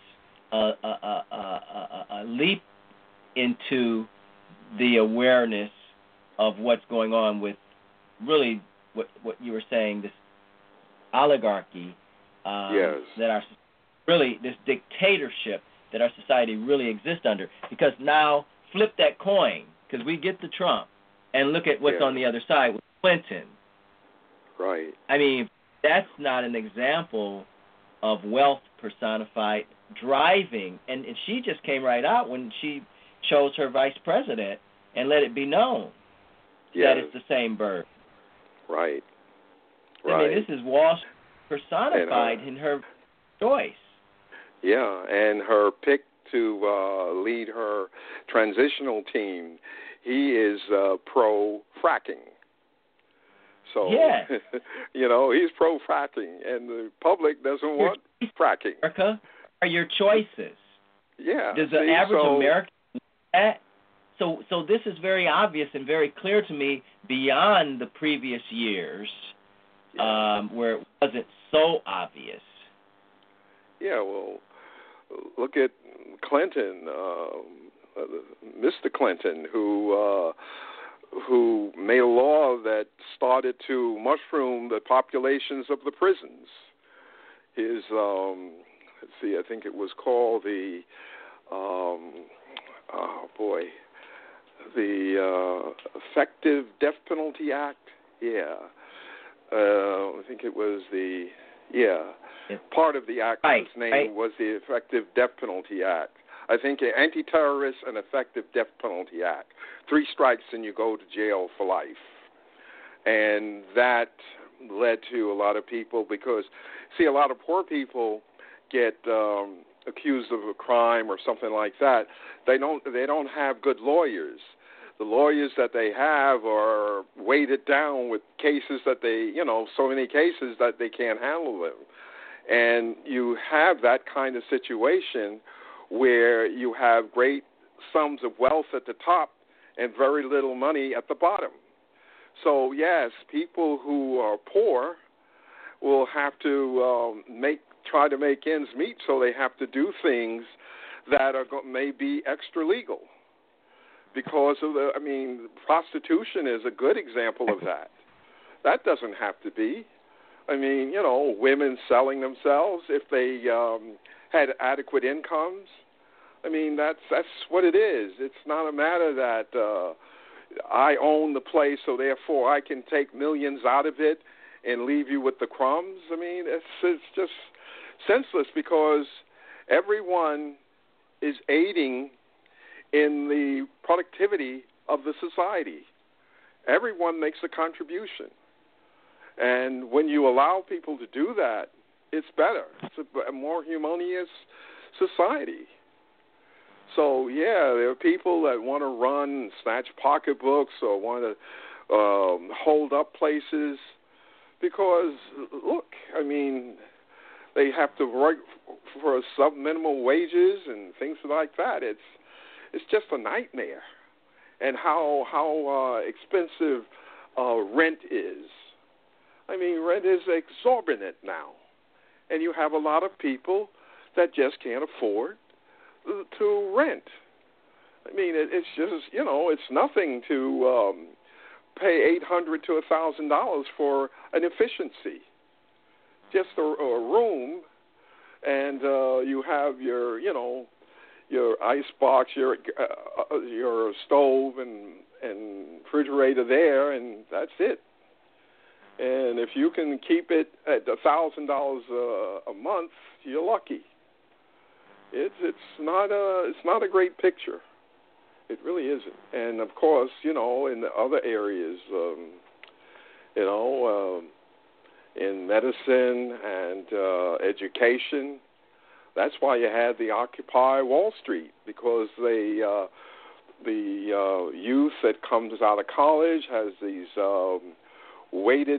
a leap into the awareness of what's going on with really what you were saying, this oligarchy, that our really, this dictatorship that our society really exists under? Because now flip that coin, because we get to Trump and look at what's on the other side with Clinton. Right. I mean, that's not an example of wealth personified driving. And she just came right out when she chose her vice president and let it be known that it's the same bird. Right. I mean, this is Wall Street personified in her choice. Yeah, and her pick to lead her transitional team, he is pro-fracking. So, he's pro-fracking, and the public doesn't want fracking. America are your choices. Yeah. Does the average American do that? So this is very obvious and very clear to me beyond the previous years where it wasn't so obvious. Yeah, well, look at Clinton, Mr. Clinton, who made a law that started to mushroom the populations of the prisons. His, I think it was called the, the Effective Death Penalty Act. Yeah. I think it was part of the act was named was the Effective Death Penalty Act. I think Anti-Terrorist and Effective Death Penalty Act. 3 strikes and you go to jail for life. And that led to a lot of people because, see, a lot of poor people get accused of a crime or something like that, they don't have good lawyers. The lawyers that they have are weighted down with cases that so many cases that they can't handle them. And you have that kind of situation where you have great sums of wealth at the top and very little money at the bottom. So, yes, people who are poor will have to try to make ends meet, so they have to do things that may be extra legal. Because of prostitution is a good example of that. That doesn't have to be. Women selling themselves if they had adequate incomes. That's what it is. It's not a matter that I own the place, so therefore I can take millions out of it and leave you with the crumbs. It's just senseless, because everyone is aiding in the productivity of the society. Everyone makes a contribution. And when you allow people to do that, it's better. It's a more harmonious society. So, yeah, there are people that want to run and snatch pocketbooks or want to hold up places because, look, they have to work for sub-minimum wages and things like that. It's just a nightmare. And how expensive rent is. Rent is exorbitant now. And you have a lot of people that just can't afford to rent. It's just, it's nothing to pay $800 to $1,000 for an efficiency. Just a room, and you have your ice box, your stove and refrigerator there, and that's it. And if you can keep it at $1,000 a month, you're lucky. It's not a great picture. It really isn't. And of course, in the other areas, in medicine and education, that's why you had the Occupy Wall Street, because the youth that comes out of college has these weighted,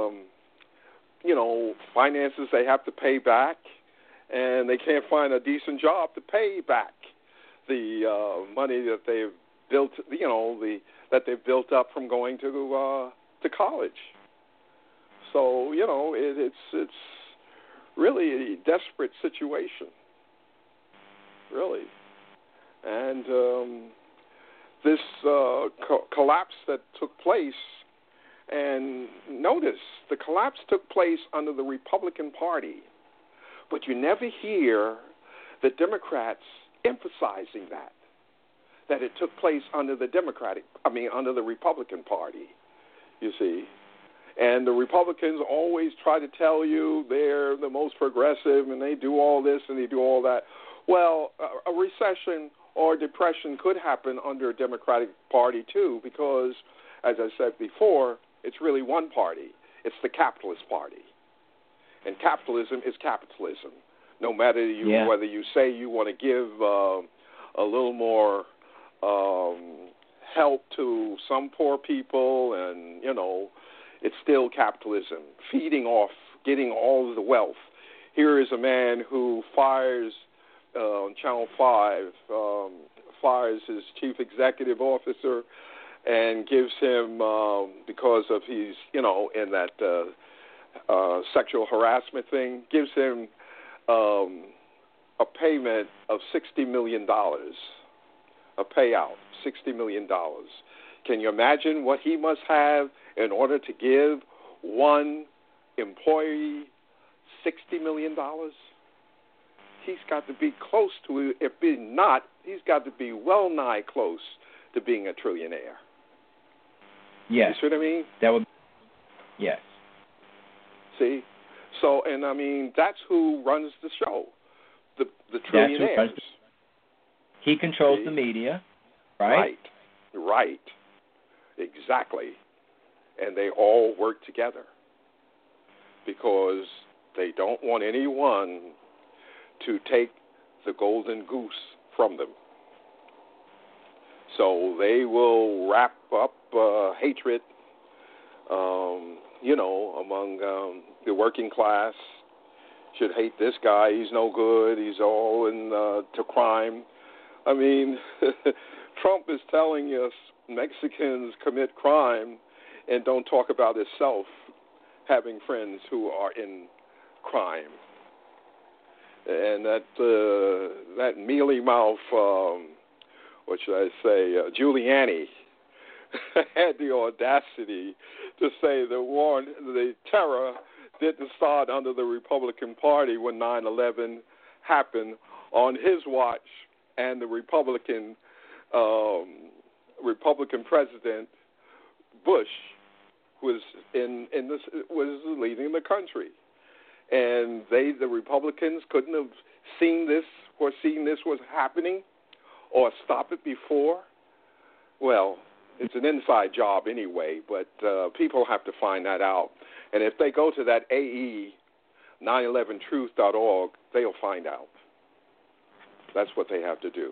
finances they have to pay back, and they can't find a decent job to pay back the money that they've built, that they've built up from going to college. So it's really a desperate situation, really, and this collapse that took place. And notice, the collapse took place under the Republican Party, but you never hear the Democrats emphasizing that it took place under the under the Republican Party, you see. And the Republicans always try to tell you they're the most progressive and they do all this and they do all that. Well, a recession or depression could happen under a Democratic Party too, because, as I said before, it's really one party. It's the capitalist party. And capitalism is capitalism. No matter whether you say you want to give a little more help to some poor people, and, it's still capitalism, feeding off, getting all of the wealth. Here is a man who fires, on Channel 5, fires his chief executive officer and gives him, because of he's, in that sexual harassment thing, gives him a payment of $60 million, a payout, $60 million. Can you imagine what he must have in order to give one employee $60 million? He's got to be close to, if not, he's got to be well nigh close to being a trillionaire. Yes. You see what I mean? That would. Yes. See? So, and that's who runs the show, the trillionaires. He controls the media, right? Right. Exactly. And they all work together because they don't want anyone to take the golden goose from them. So they will wrap up hatred, among the working class. Should hate this guy. He's no good. He's all to crime. I mean, Trump is telling us Mexicans commit crime and don't talk about himself having friends who are in crime. And that mealy mouth, what should I say, Giuliani, had the audacity to say the terror didn't start under the Republican Party when 9/11 happened on his watch, and the Republican President Bush was was leading the country, and the Republicans couldn't have seen this was happening or stop it before. Well, it's an inside job anyway, but people have to find that out. And if they go to that AE911truth.org, they'll find out. That's what they have to do.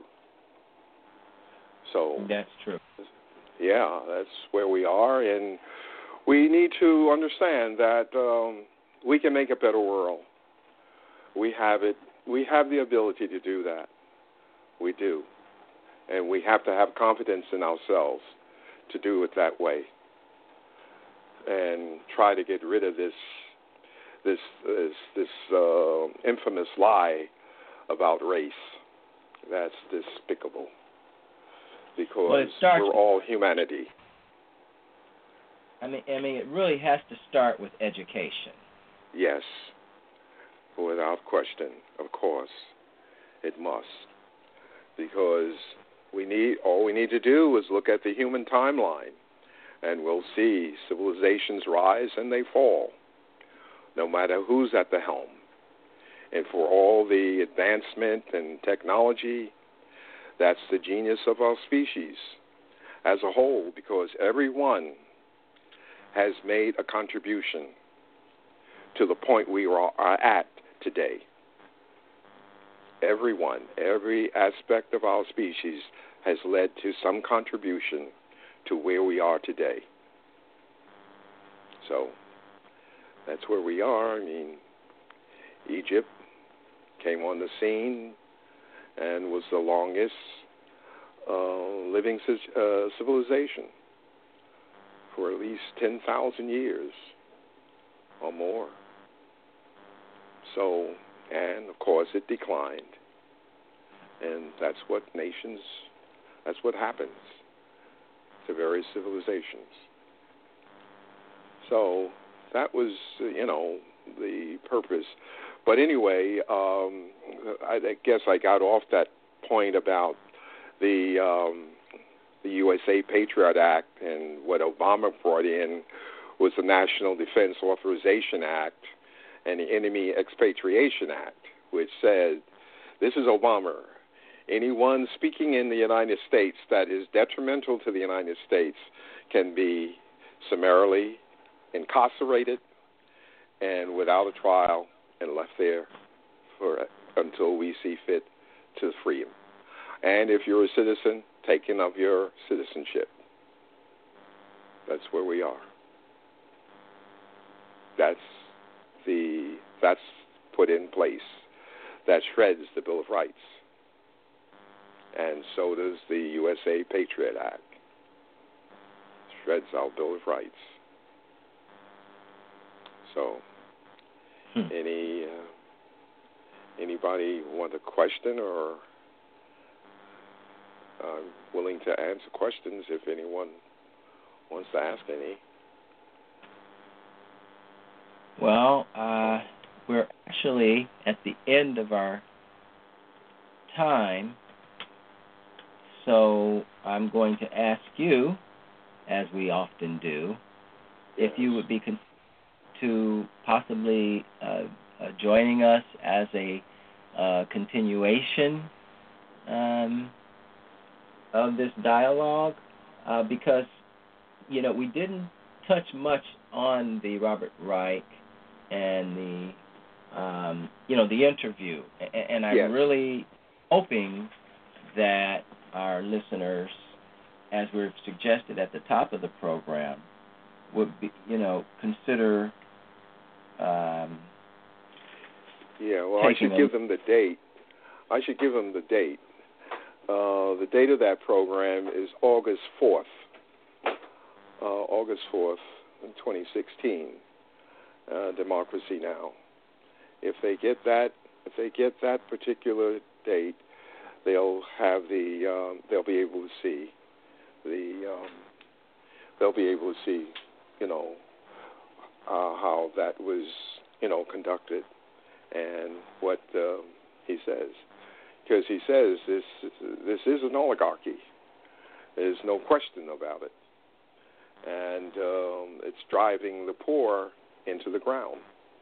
So that's true. Yeah, that's where we are, and we need to understand that we can make a better world. We have it. We have the ability to do that. We do. And we have to have confidence in ourselves to do it that way and try to get rid of this infamous lie about race. That's despicable, because we're all humanity. I mean, it really has to start with education. Yes, without question, of course, it must, because all we need to do is look at the human timeline, and we'll see civilizations rise and they fall, no matter who's at the helm. And for all the advancement and technology, that's the genius of our species as a whole, because everyone has made a contribution to the point we are at today. Everyone, every aspect of our species has led to some contribution to where we are today. So that's where we are. I mean, Egypt came on the scene and was the longest living civilization for at least 10,000 years or more. So, and of course it declined. And that's what happens to various civilizations. So that was, the purpose. But anyway, I guess I got off that point about the USA Patriot Act, and what Obama brought in was the National Defense Authorization Act and the Enemy Expatriation Act, which said, this is Obama, anyone speaking in the United States that is detrimental to the United States can be summarily incarcerated and without a trial and left there until we see fit to free him. And if you're a citizen, taking of your citizenship. That's where we are. That's put in place. That shreds the Bill of Rights. And so does the USA Patriot Act. Shreds our Bill of Rights. So, anybody want a question, or willing to answer questions if anyone wants to ask any? Well, we're actually at the end of our time, so I'm going to ask you, as we often do, if you would be to possibly joining us as a continuation of this dialogue, because, we didn't touch much on the Robert Reich and the the interview, and I'm really hoping that our listeners, as we've suggested at the top of the program, would be, consider. I should give them the date. The date of that program is August 4th. August 4th, 2016. Democracy Now! If they get that particular date, they'll be able to see how that was conducted and what he says, because he says this is an oligarchy. There's no question about it, and it's driving the poor into the ground.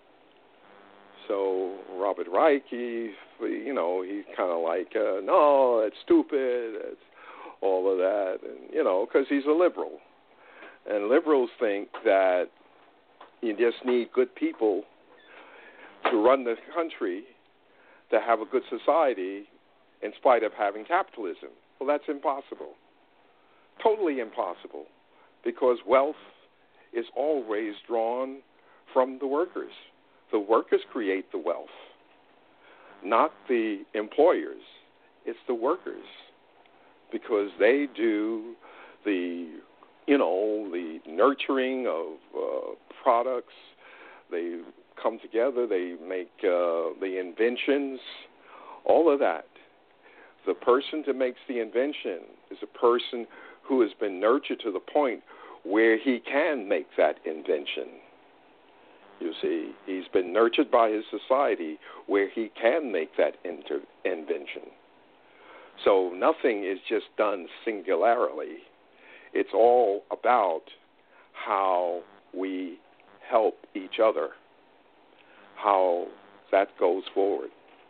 So Robert Reich, he's kind of like, no, it's stupid, it's all of that, and because he's a liberal, and liberals think that you just need good people to run the country, to have a good society, in spite of having capitalism. Well, that's impossible, totally impossible, because wealth is always drawn from the workers. The workers create the wealth, not the employers. It's the workers, because they do the nurturing of products. They come together. They make the inventions, all of that. The person that makes the invention is a person who has been nurtured to the point where he can make that invention. You see, he's been nurtured by his society where he can make that invention. So nothing is just done singularly. It's all about how we help each other, how that goes forward.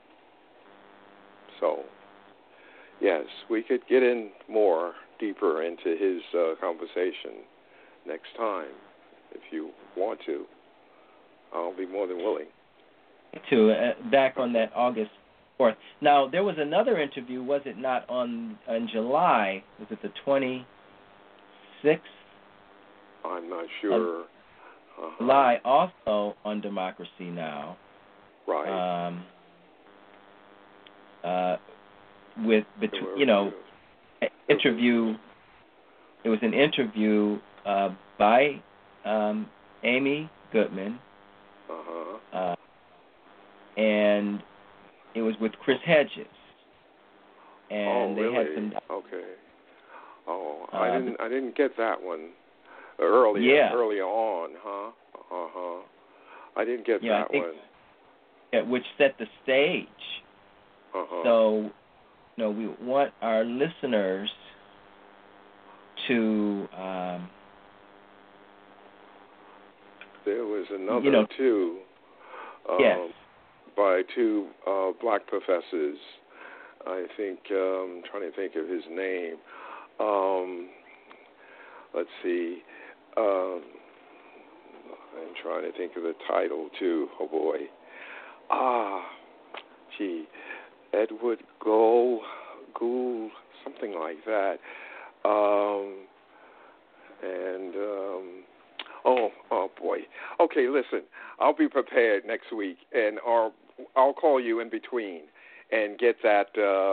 So, yes, we could get in deeper into his conversation next time if you want to. I'll be more than willing. Back on that August 4th. Now, there was another interview, was it not, in July? Was it the 26th? I'm not sure. July, also on Democracy Now! Right. Interview. It was an interview by Amy Goodman. And it was with Chris Hedges, and really? They had some. Okay. I didn't get that one earlier on, huh? I didn't get that one. Yeah, which set the stage. So, we want our listeners to. There was another too. Yes. By two black professors. I think, I'm trying to think of his name. Let's see. I'm trying to think of the title too. Oh boy. Edward Gould, something like that. Oh boy. Okay, listen. I'll be prepared next week, and I'll call you in between and get that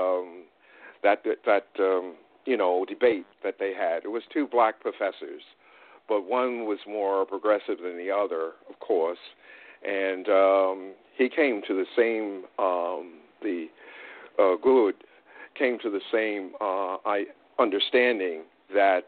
debate that they had. It was two black professors, but one was more progressive than the other, of course, and he came to the same Good came to the same understanding that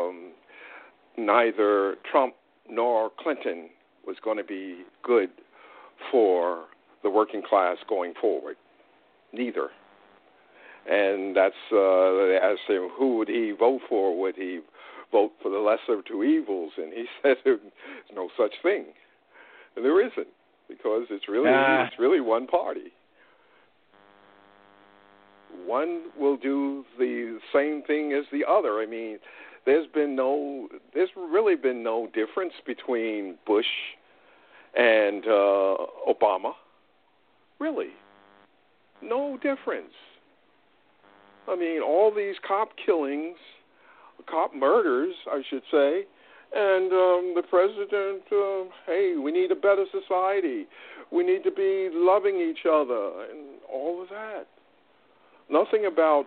neither Trump nor Clinton was going to be good for the working class going forward. Neither. And that's, they asked him, who would he vote for? Would he vote for the lesser of two evils? And he said, there's no such thing. And there isn't, because it's really one party. One will do the same thing as the other. I mean, there's really been no difference between Bush and Obama. Really. No difference. I mean, all these cop killings, cop murders, I should say, and the president, hey, we need a better society. We need to be loving each other and all of that. Nothing about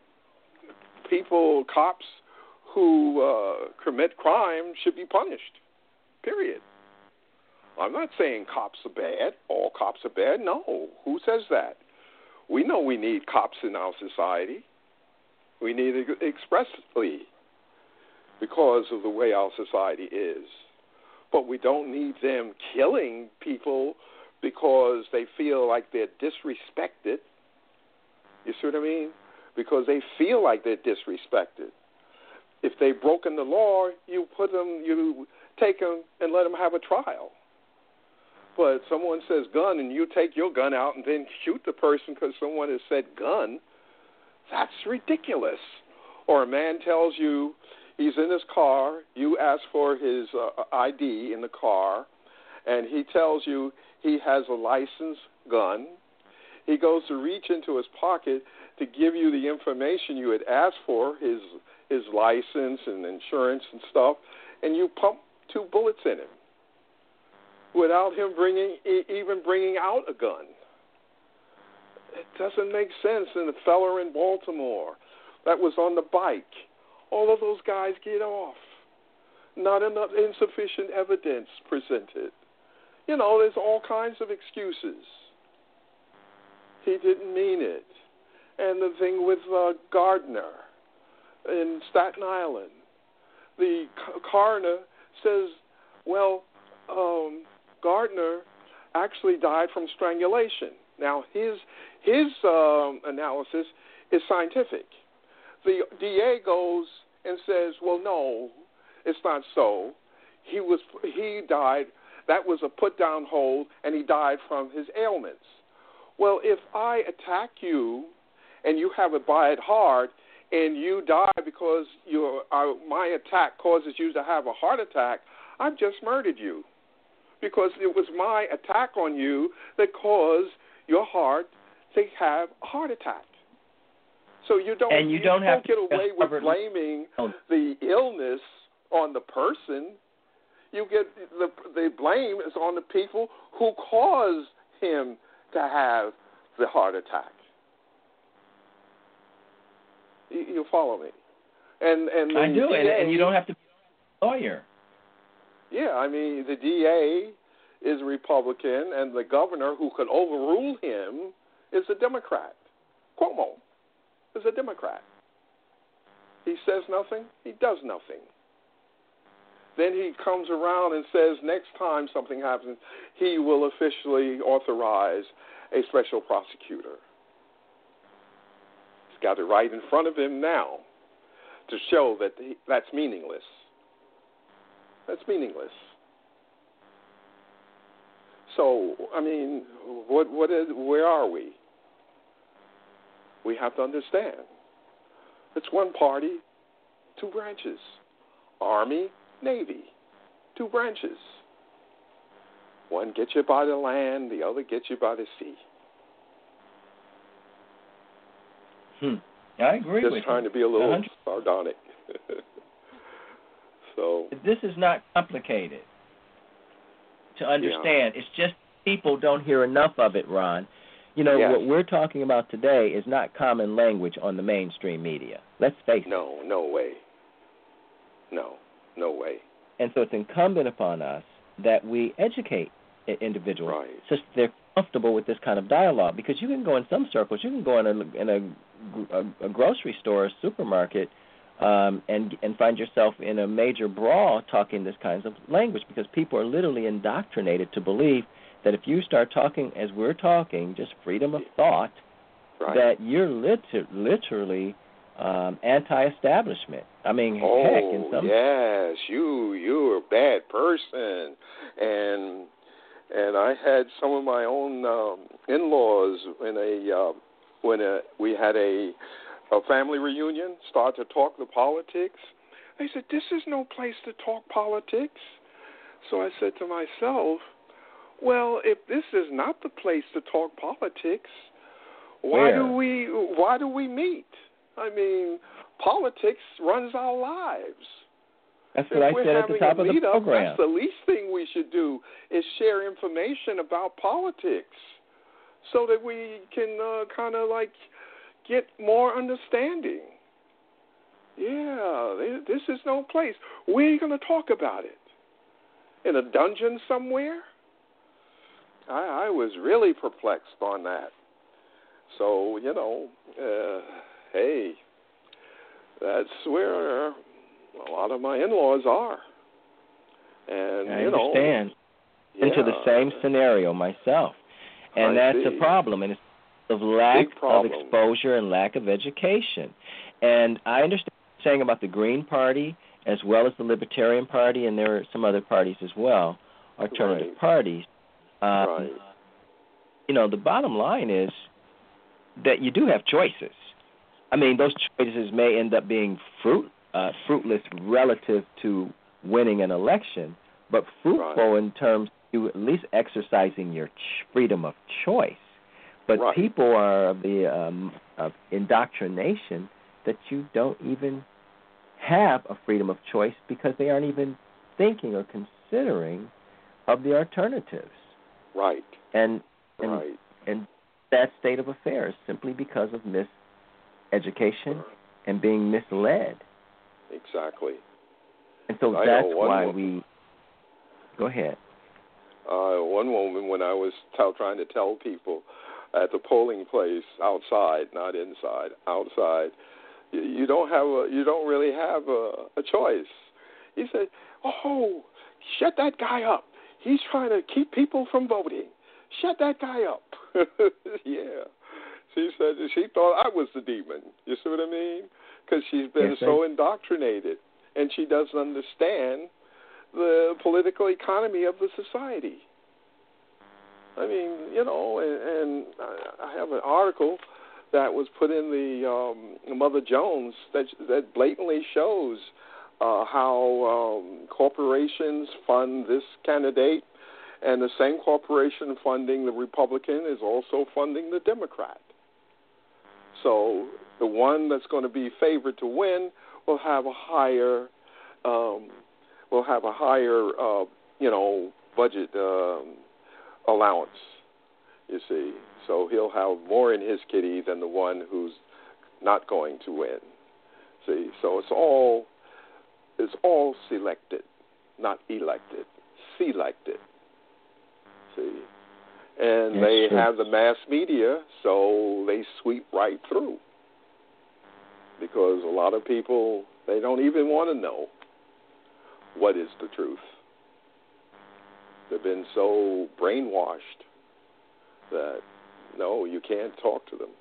people, cops who commit crime should be punished, period. I'm not saying cops are bad. All cops are bad. No. Who says that? We know we need cops in our society. We need it expressly because of the way our society is. But we don't need them killing people because they feel like they're disrespected. You see what I mean? Because they feel like they're disrespected. If they've broken the law, you take them and let them have a trial. But someone says gun and you take your gun out and then shoot the person because someone has said gun, that's ridiculous. Or a man tells you he's in his car, you ask for his ID in the car, and he tells you he has a licensed gun. He goes to reach into his pocket to give you the information you had asked for, his license and insurance and stuff, and you pump 2 bullets in him without him even bringing out a gun. It doesn't make sense. And the fella in Baltimore that was on the bike, all of those guys get off. Not enough, insufficient evidence presented. You know, there's all kinds of excuses. He didn't mean it. And the thing with Gardner in Staten Island, the coroner says, well, Gardner actually died from strangulation. Now, his analysis is scientific. The DA goes and says, well, no, it's not so. He died, that was a put-down hold, and he died from his ailments. Well, if I attack you and you have a bad heart and you die because my attack causes you to have a heart attack, I've just murdered you. Because it was my attack on you that caused your heart to have a heart attack. So you don't get away with blaming the illness on the person. You get the blame is on the people who caused him to have the heart attack. You follow me? And I do, DA, and you don't have to be a lawyer. Yeah, I mean, the DA is a Republican, and the governor who could overrule him is a Democrat. Cuomo is a Democrat. He says nothing, he does nothing. Then he comes around and says next time something happens, he will officially authorize a special prosecutor. He's got it right in front of him now to show that that's meaningless. That's meaningless. So, I mean, where are we? We have to understand. It's one party, 2 branches. Army, Navy, 2 branches. One gets you by the land, the other gets you by the sea. I agree with you. Just trying to be a little sardonic. So this is not complicated to understand. Yeah. It's just people don't hear enough of it, Ron. You know, what we're talking about today is not common language on the mainstream media. Let's face it. No way. No way. And so it's incumbent upon us that we educate individuals so they're comfortable with this kind of dialogue. Because you can go in some circles, you can go in a grocery store, a supermarket, and find yourself in a major brawl talking this kinds of language, because people are literally indoctrinated to believe that if you start talking as we're talking, just freedom of thought, that you're literally anti-establishment. I mean, heck, in some you're a bad person, and I had some of my own in-laws when we had a family reunion, start to talk the politics. They said, this is no place to talk politics. So I said to myself, Well, if this is not the place to talk politics, why do we meet? I mean, politics runs our lives. That's what I said at the top of the program. That's the least thing we should do is share information about politics so that we can kind of like get more understanding. Yeah, this is no place. Where are you going to talk about it? In a dungeon somewhere? I was really perplexed on that. So, hey, that's where a lot of my in-laws are. And, I understand. Into the same scenario myself. And that's a problem. And it's of lack of exposure and lack of education. And I understand what you're saying about the Green Party as well as the Libertarian Party, and there are some other parties as well, alternative parties. The bottom line is that you do have choices. I mean, those choices may end up being fruitless relative to winning an election, but fruitful in terms of you at least exercising your freedom of choice. But people are of the of indoctrination that you don't even have a freedom of choice because they aren't even thinking or considering of the alternatives. Right. And that state of affairs simply because of miseducation and being misled. Exactly. And so that's why we... Go ahead. One moment when I was trying to tell people at the polling place outside, not inside, outside, you don't really have a choice. He said, "Oh, shut that guy up. He's trying to keep people from voting. Shut that guy up." Yeah. She said she thought I was the demon. You see what I mean? Because she's been so indoctrinated, and she doesn't understand the political economy of the society. I mean, and I have an article that was put in the Mother Jones that blatantly shows how corporations fund this candidate, and the same corporation funding the Republican is also funding the Democrat. So the one that's going to be favored to win will have a higher, budget allowance. You see, so he'll have more in his kitty than the one who's not going to win. See, so it's all selected, not elected, selected. See, and they have the mass media, so they sweep right through. Because a lot of people, they don't even want to know what is the truth. They've been so brainwashed that, no, you can't talk to them.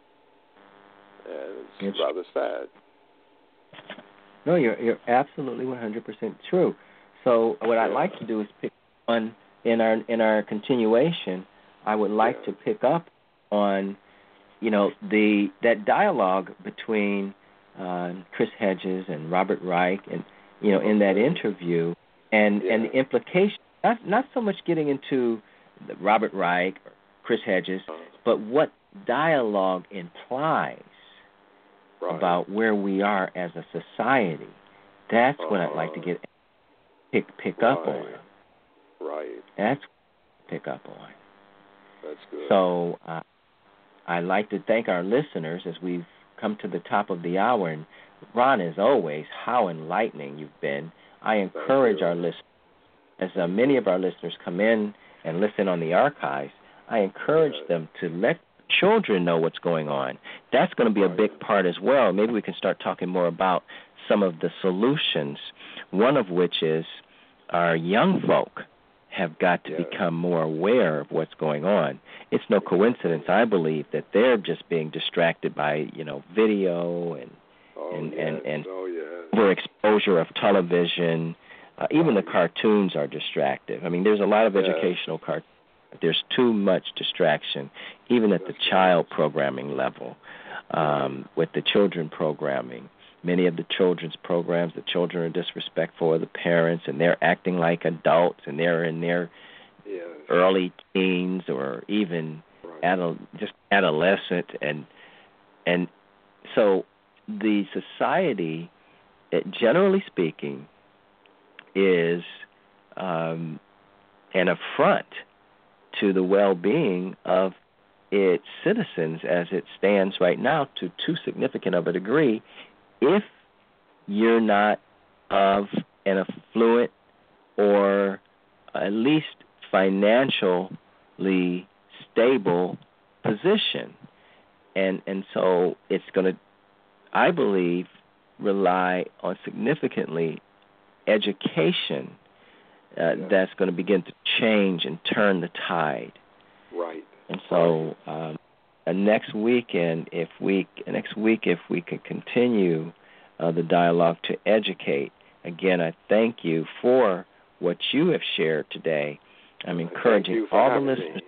And it's rather sad. No, you're absolutely 100% true. So what I'd like to do is pick on, in our continuation, I would like to pick up on, that dialogue between Chris Hedges and Robert Reich, and in that interview, and the implication. Not so much getting into Robert Reich or Chris Hedges, but what dialogue implies about where we are as a society. That's what I'd like to pick up on. Right. That's what pick up on. That's good. So I'd like to thank our listeners as we've come to the top of the hour. And Ron, as always, how enlightening you've been. I encourage our listeners, as many of our listeners come in and listen on the archives, I encourage them to let children know what's going on. That's going to be a big part as well. Maybe we can start talking more about some of the solutions, one of which is our young folk have got to become more aware of what's going on. It's no coincidence, I believe, that they're just being distracted by, video and overexposure of television. Even the cartoons are distractive. I mean, there's a lot of educational cartoons. There's too much distraction, even at the child programming level, with the children programming. Many of the children's programs, the children are disrespectful of the parents, and they're acting like adults, and they're in their early teens or even just adolescent, and so the society, generally speaking, is an affront to the well-being of its citizens as it stands right now to too significant of a degree if you're not of an affluent or at least financially stable position. And so it's going to, I believe, rely on significantly education that's going to begin to change and turn the tide. Right. And so next week, if we could continue the dialogue to educate. Again, I thank you for what you have shared today. I'm encouraging all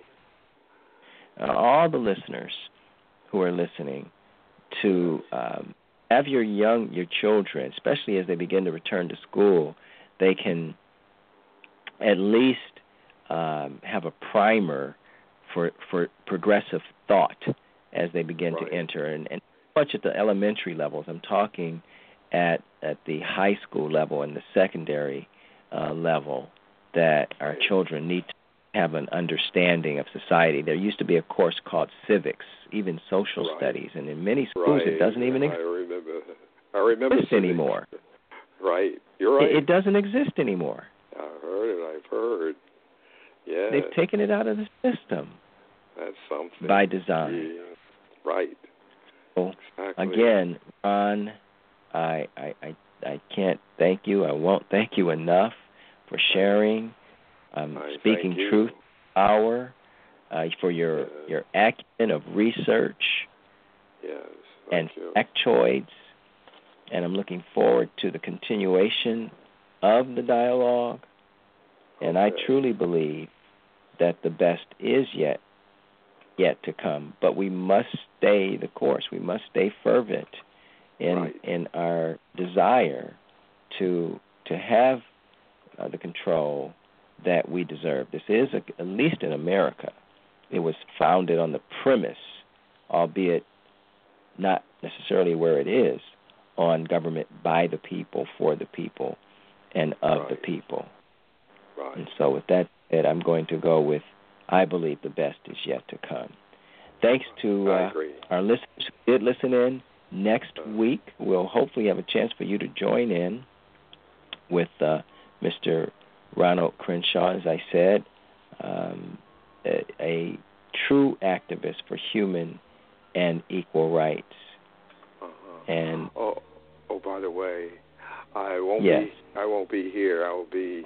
the listeners who are listening to have your children, especially as they begin to return to school, they can at least have a primer for progressive thought as they begin to enter, and much at the elementary levels. I'm talking at the high school level and the secondary level, that our children need to have an understanding of society. There used to be a course called civics, even social studies, and in many schools it doesn't even exist anymore. Right, you're right. It doesn't exist anymore. I've heard. Yeah. They've taken it out of the system. That's something. By design. Yeah. Right. So, exactly. Again, Ron, I can't thank you. I won't thank you enough for sharing, speaking truth, power, for your acumen of research and factoids. And I'm looking forward to the continuation of the dialogue. And I truly believe that the best is yet to come. But we must stay the course. We must stay fervent in our desire to have the control that we deserve. This is, at least in America, it was founded on the premise, albeit not necessarily where it is, on government by the people, for the people, and of the people. Right. And so with that said, I'm going to go with, I believe the best is yet to come. Thanks to our listeners who did listen in. Next week, we'll hopefully have a chance for you to join in with Mr. Ronald Crenshaw, as I said, a true activist for human and equal rights. And by the way, I won't be here. I will be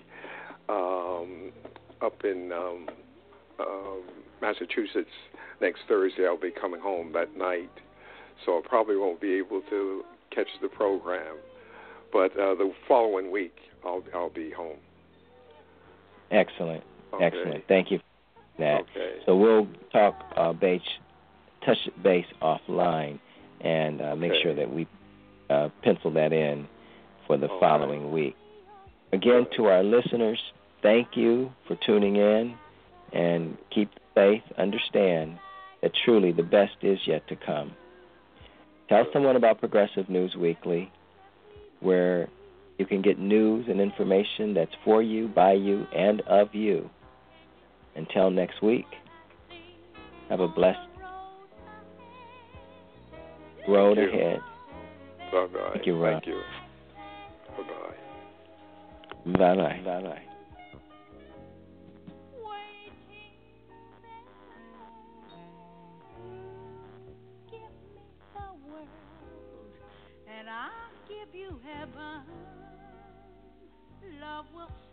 up in Massachusetts next Thursday. I'll be coming home that night, so I probably won't be able to catch the program. But the following week, I'll be home. Excellent. Okay. Excellent. Thank you for that. Okay. So we'll touch base offline and make sure that we pencil that in for the following week. Again, to our listeners, thank you for tuning in, and keep the faith. Understand that truly the best is yet to come. Tell someone about Progressive News Weekly, where you can get news and information that's for you, by you, and of you. Until next week, have a blessed road ahead. Bye-bye. Thank you, Ron. Thank you. Bye-bye. Bye-bye. Bye-bye. And I'll give you heaven. Love will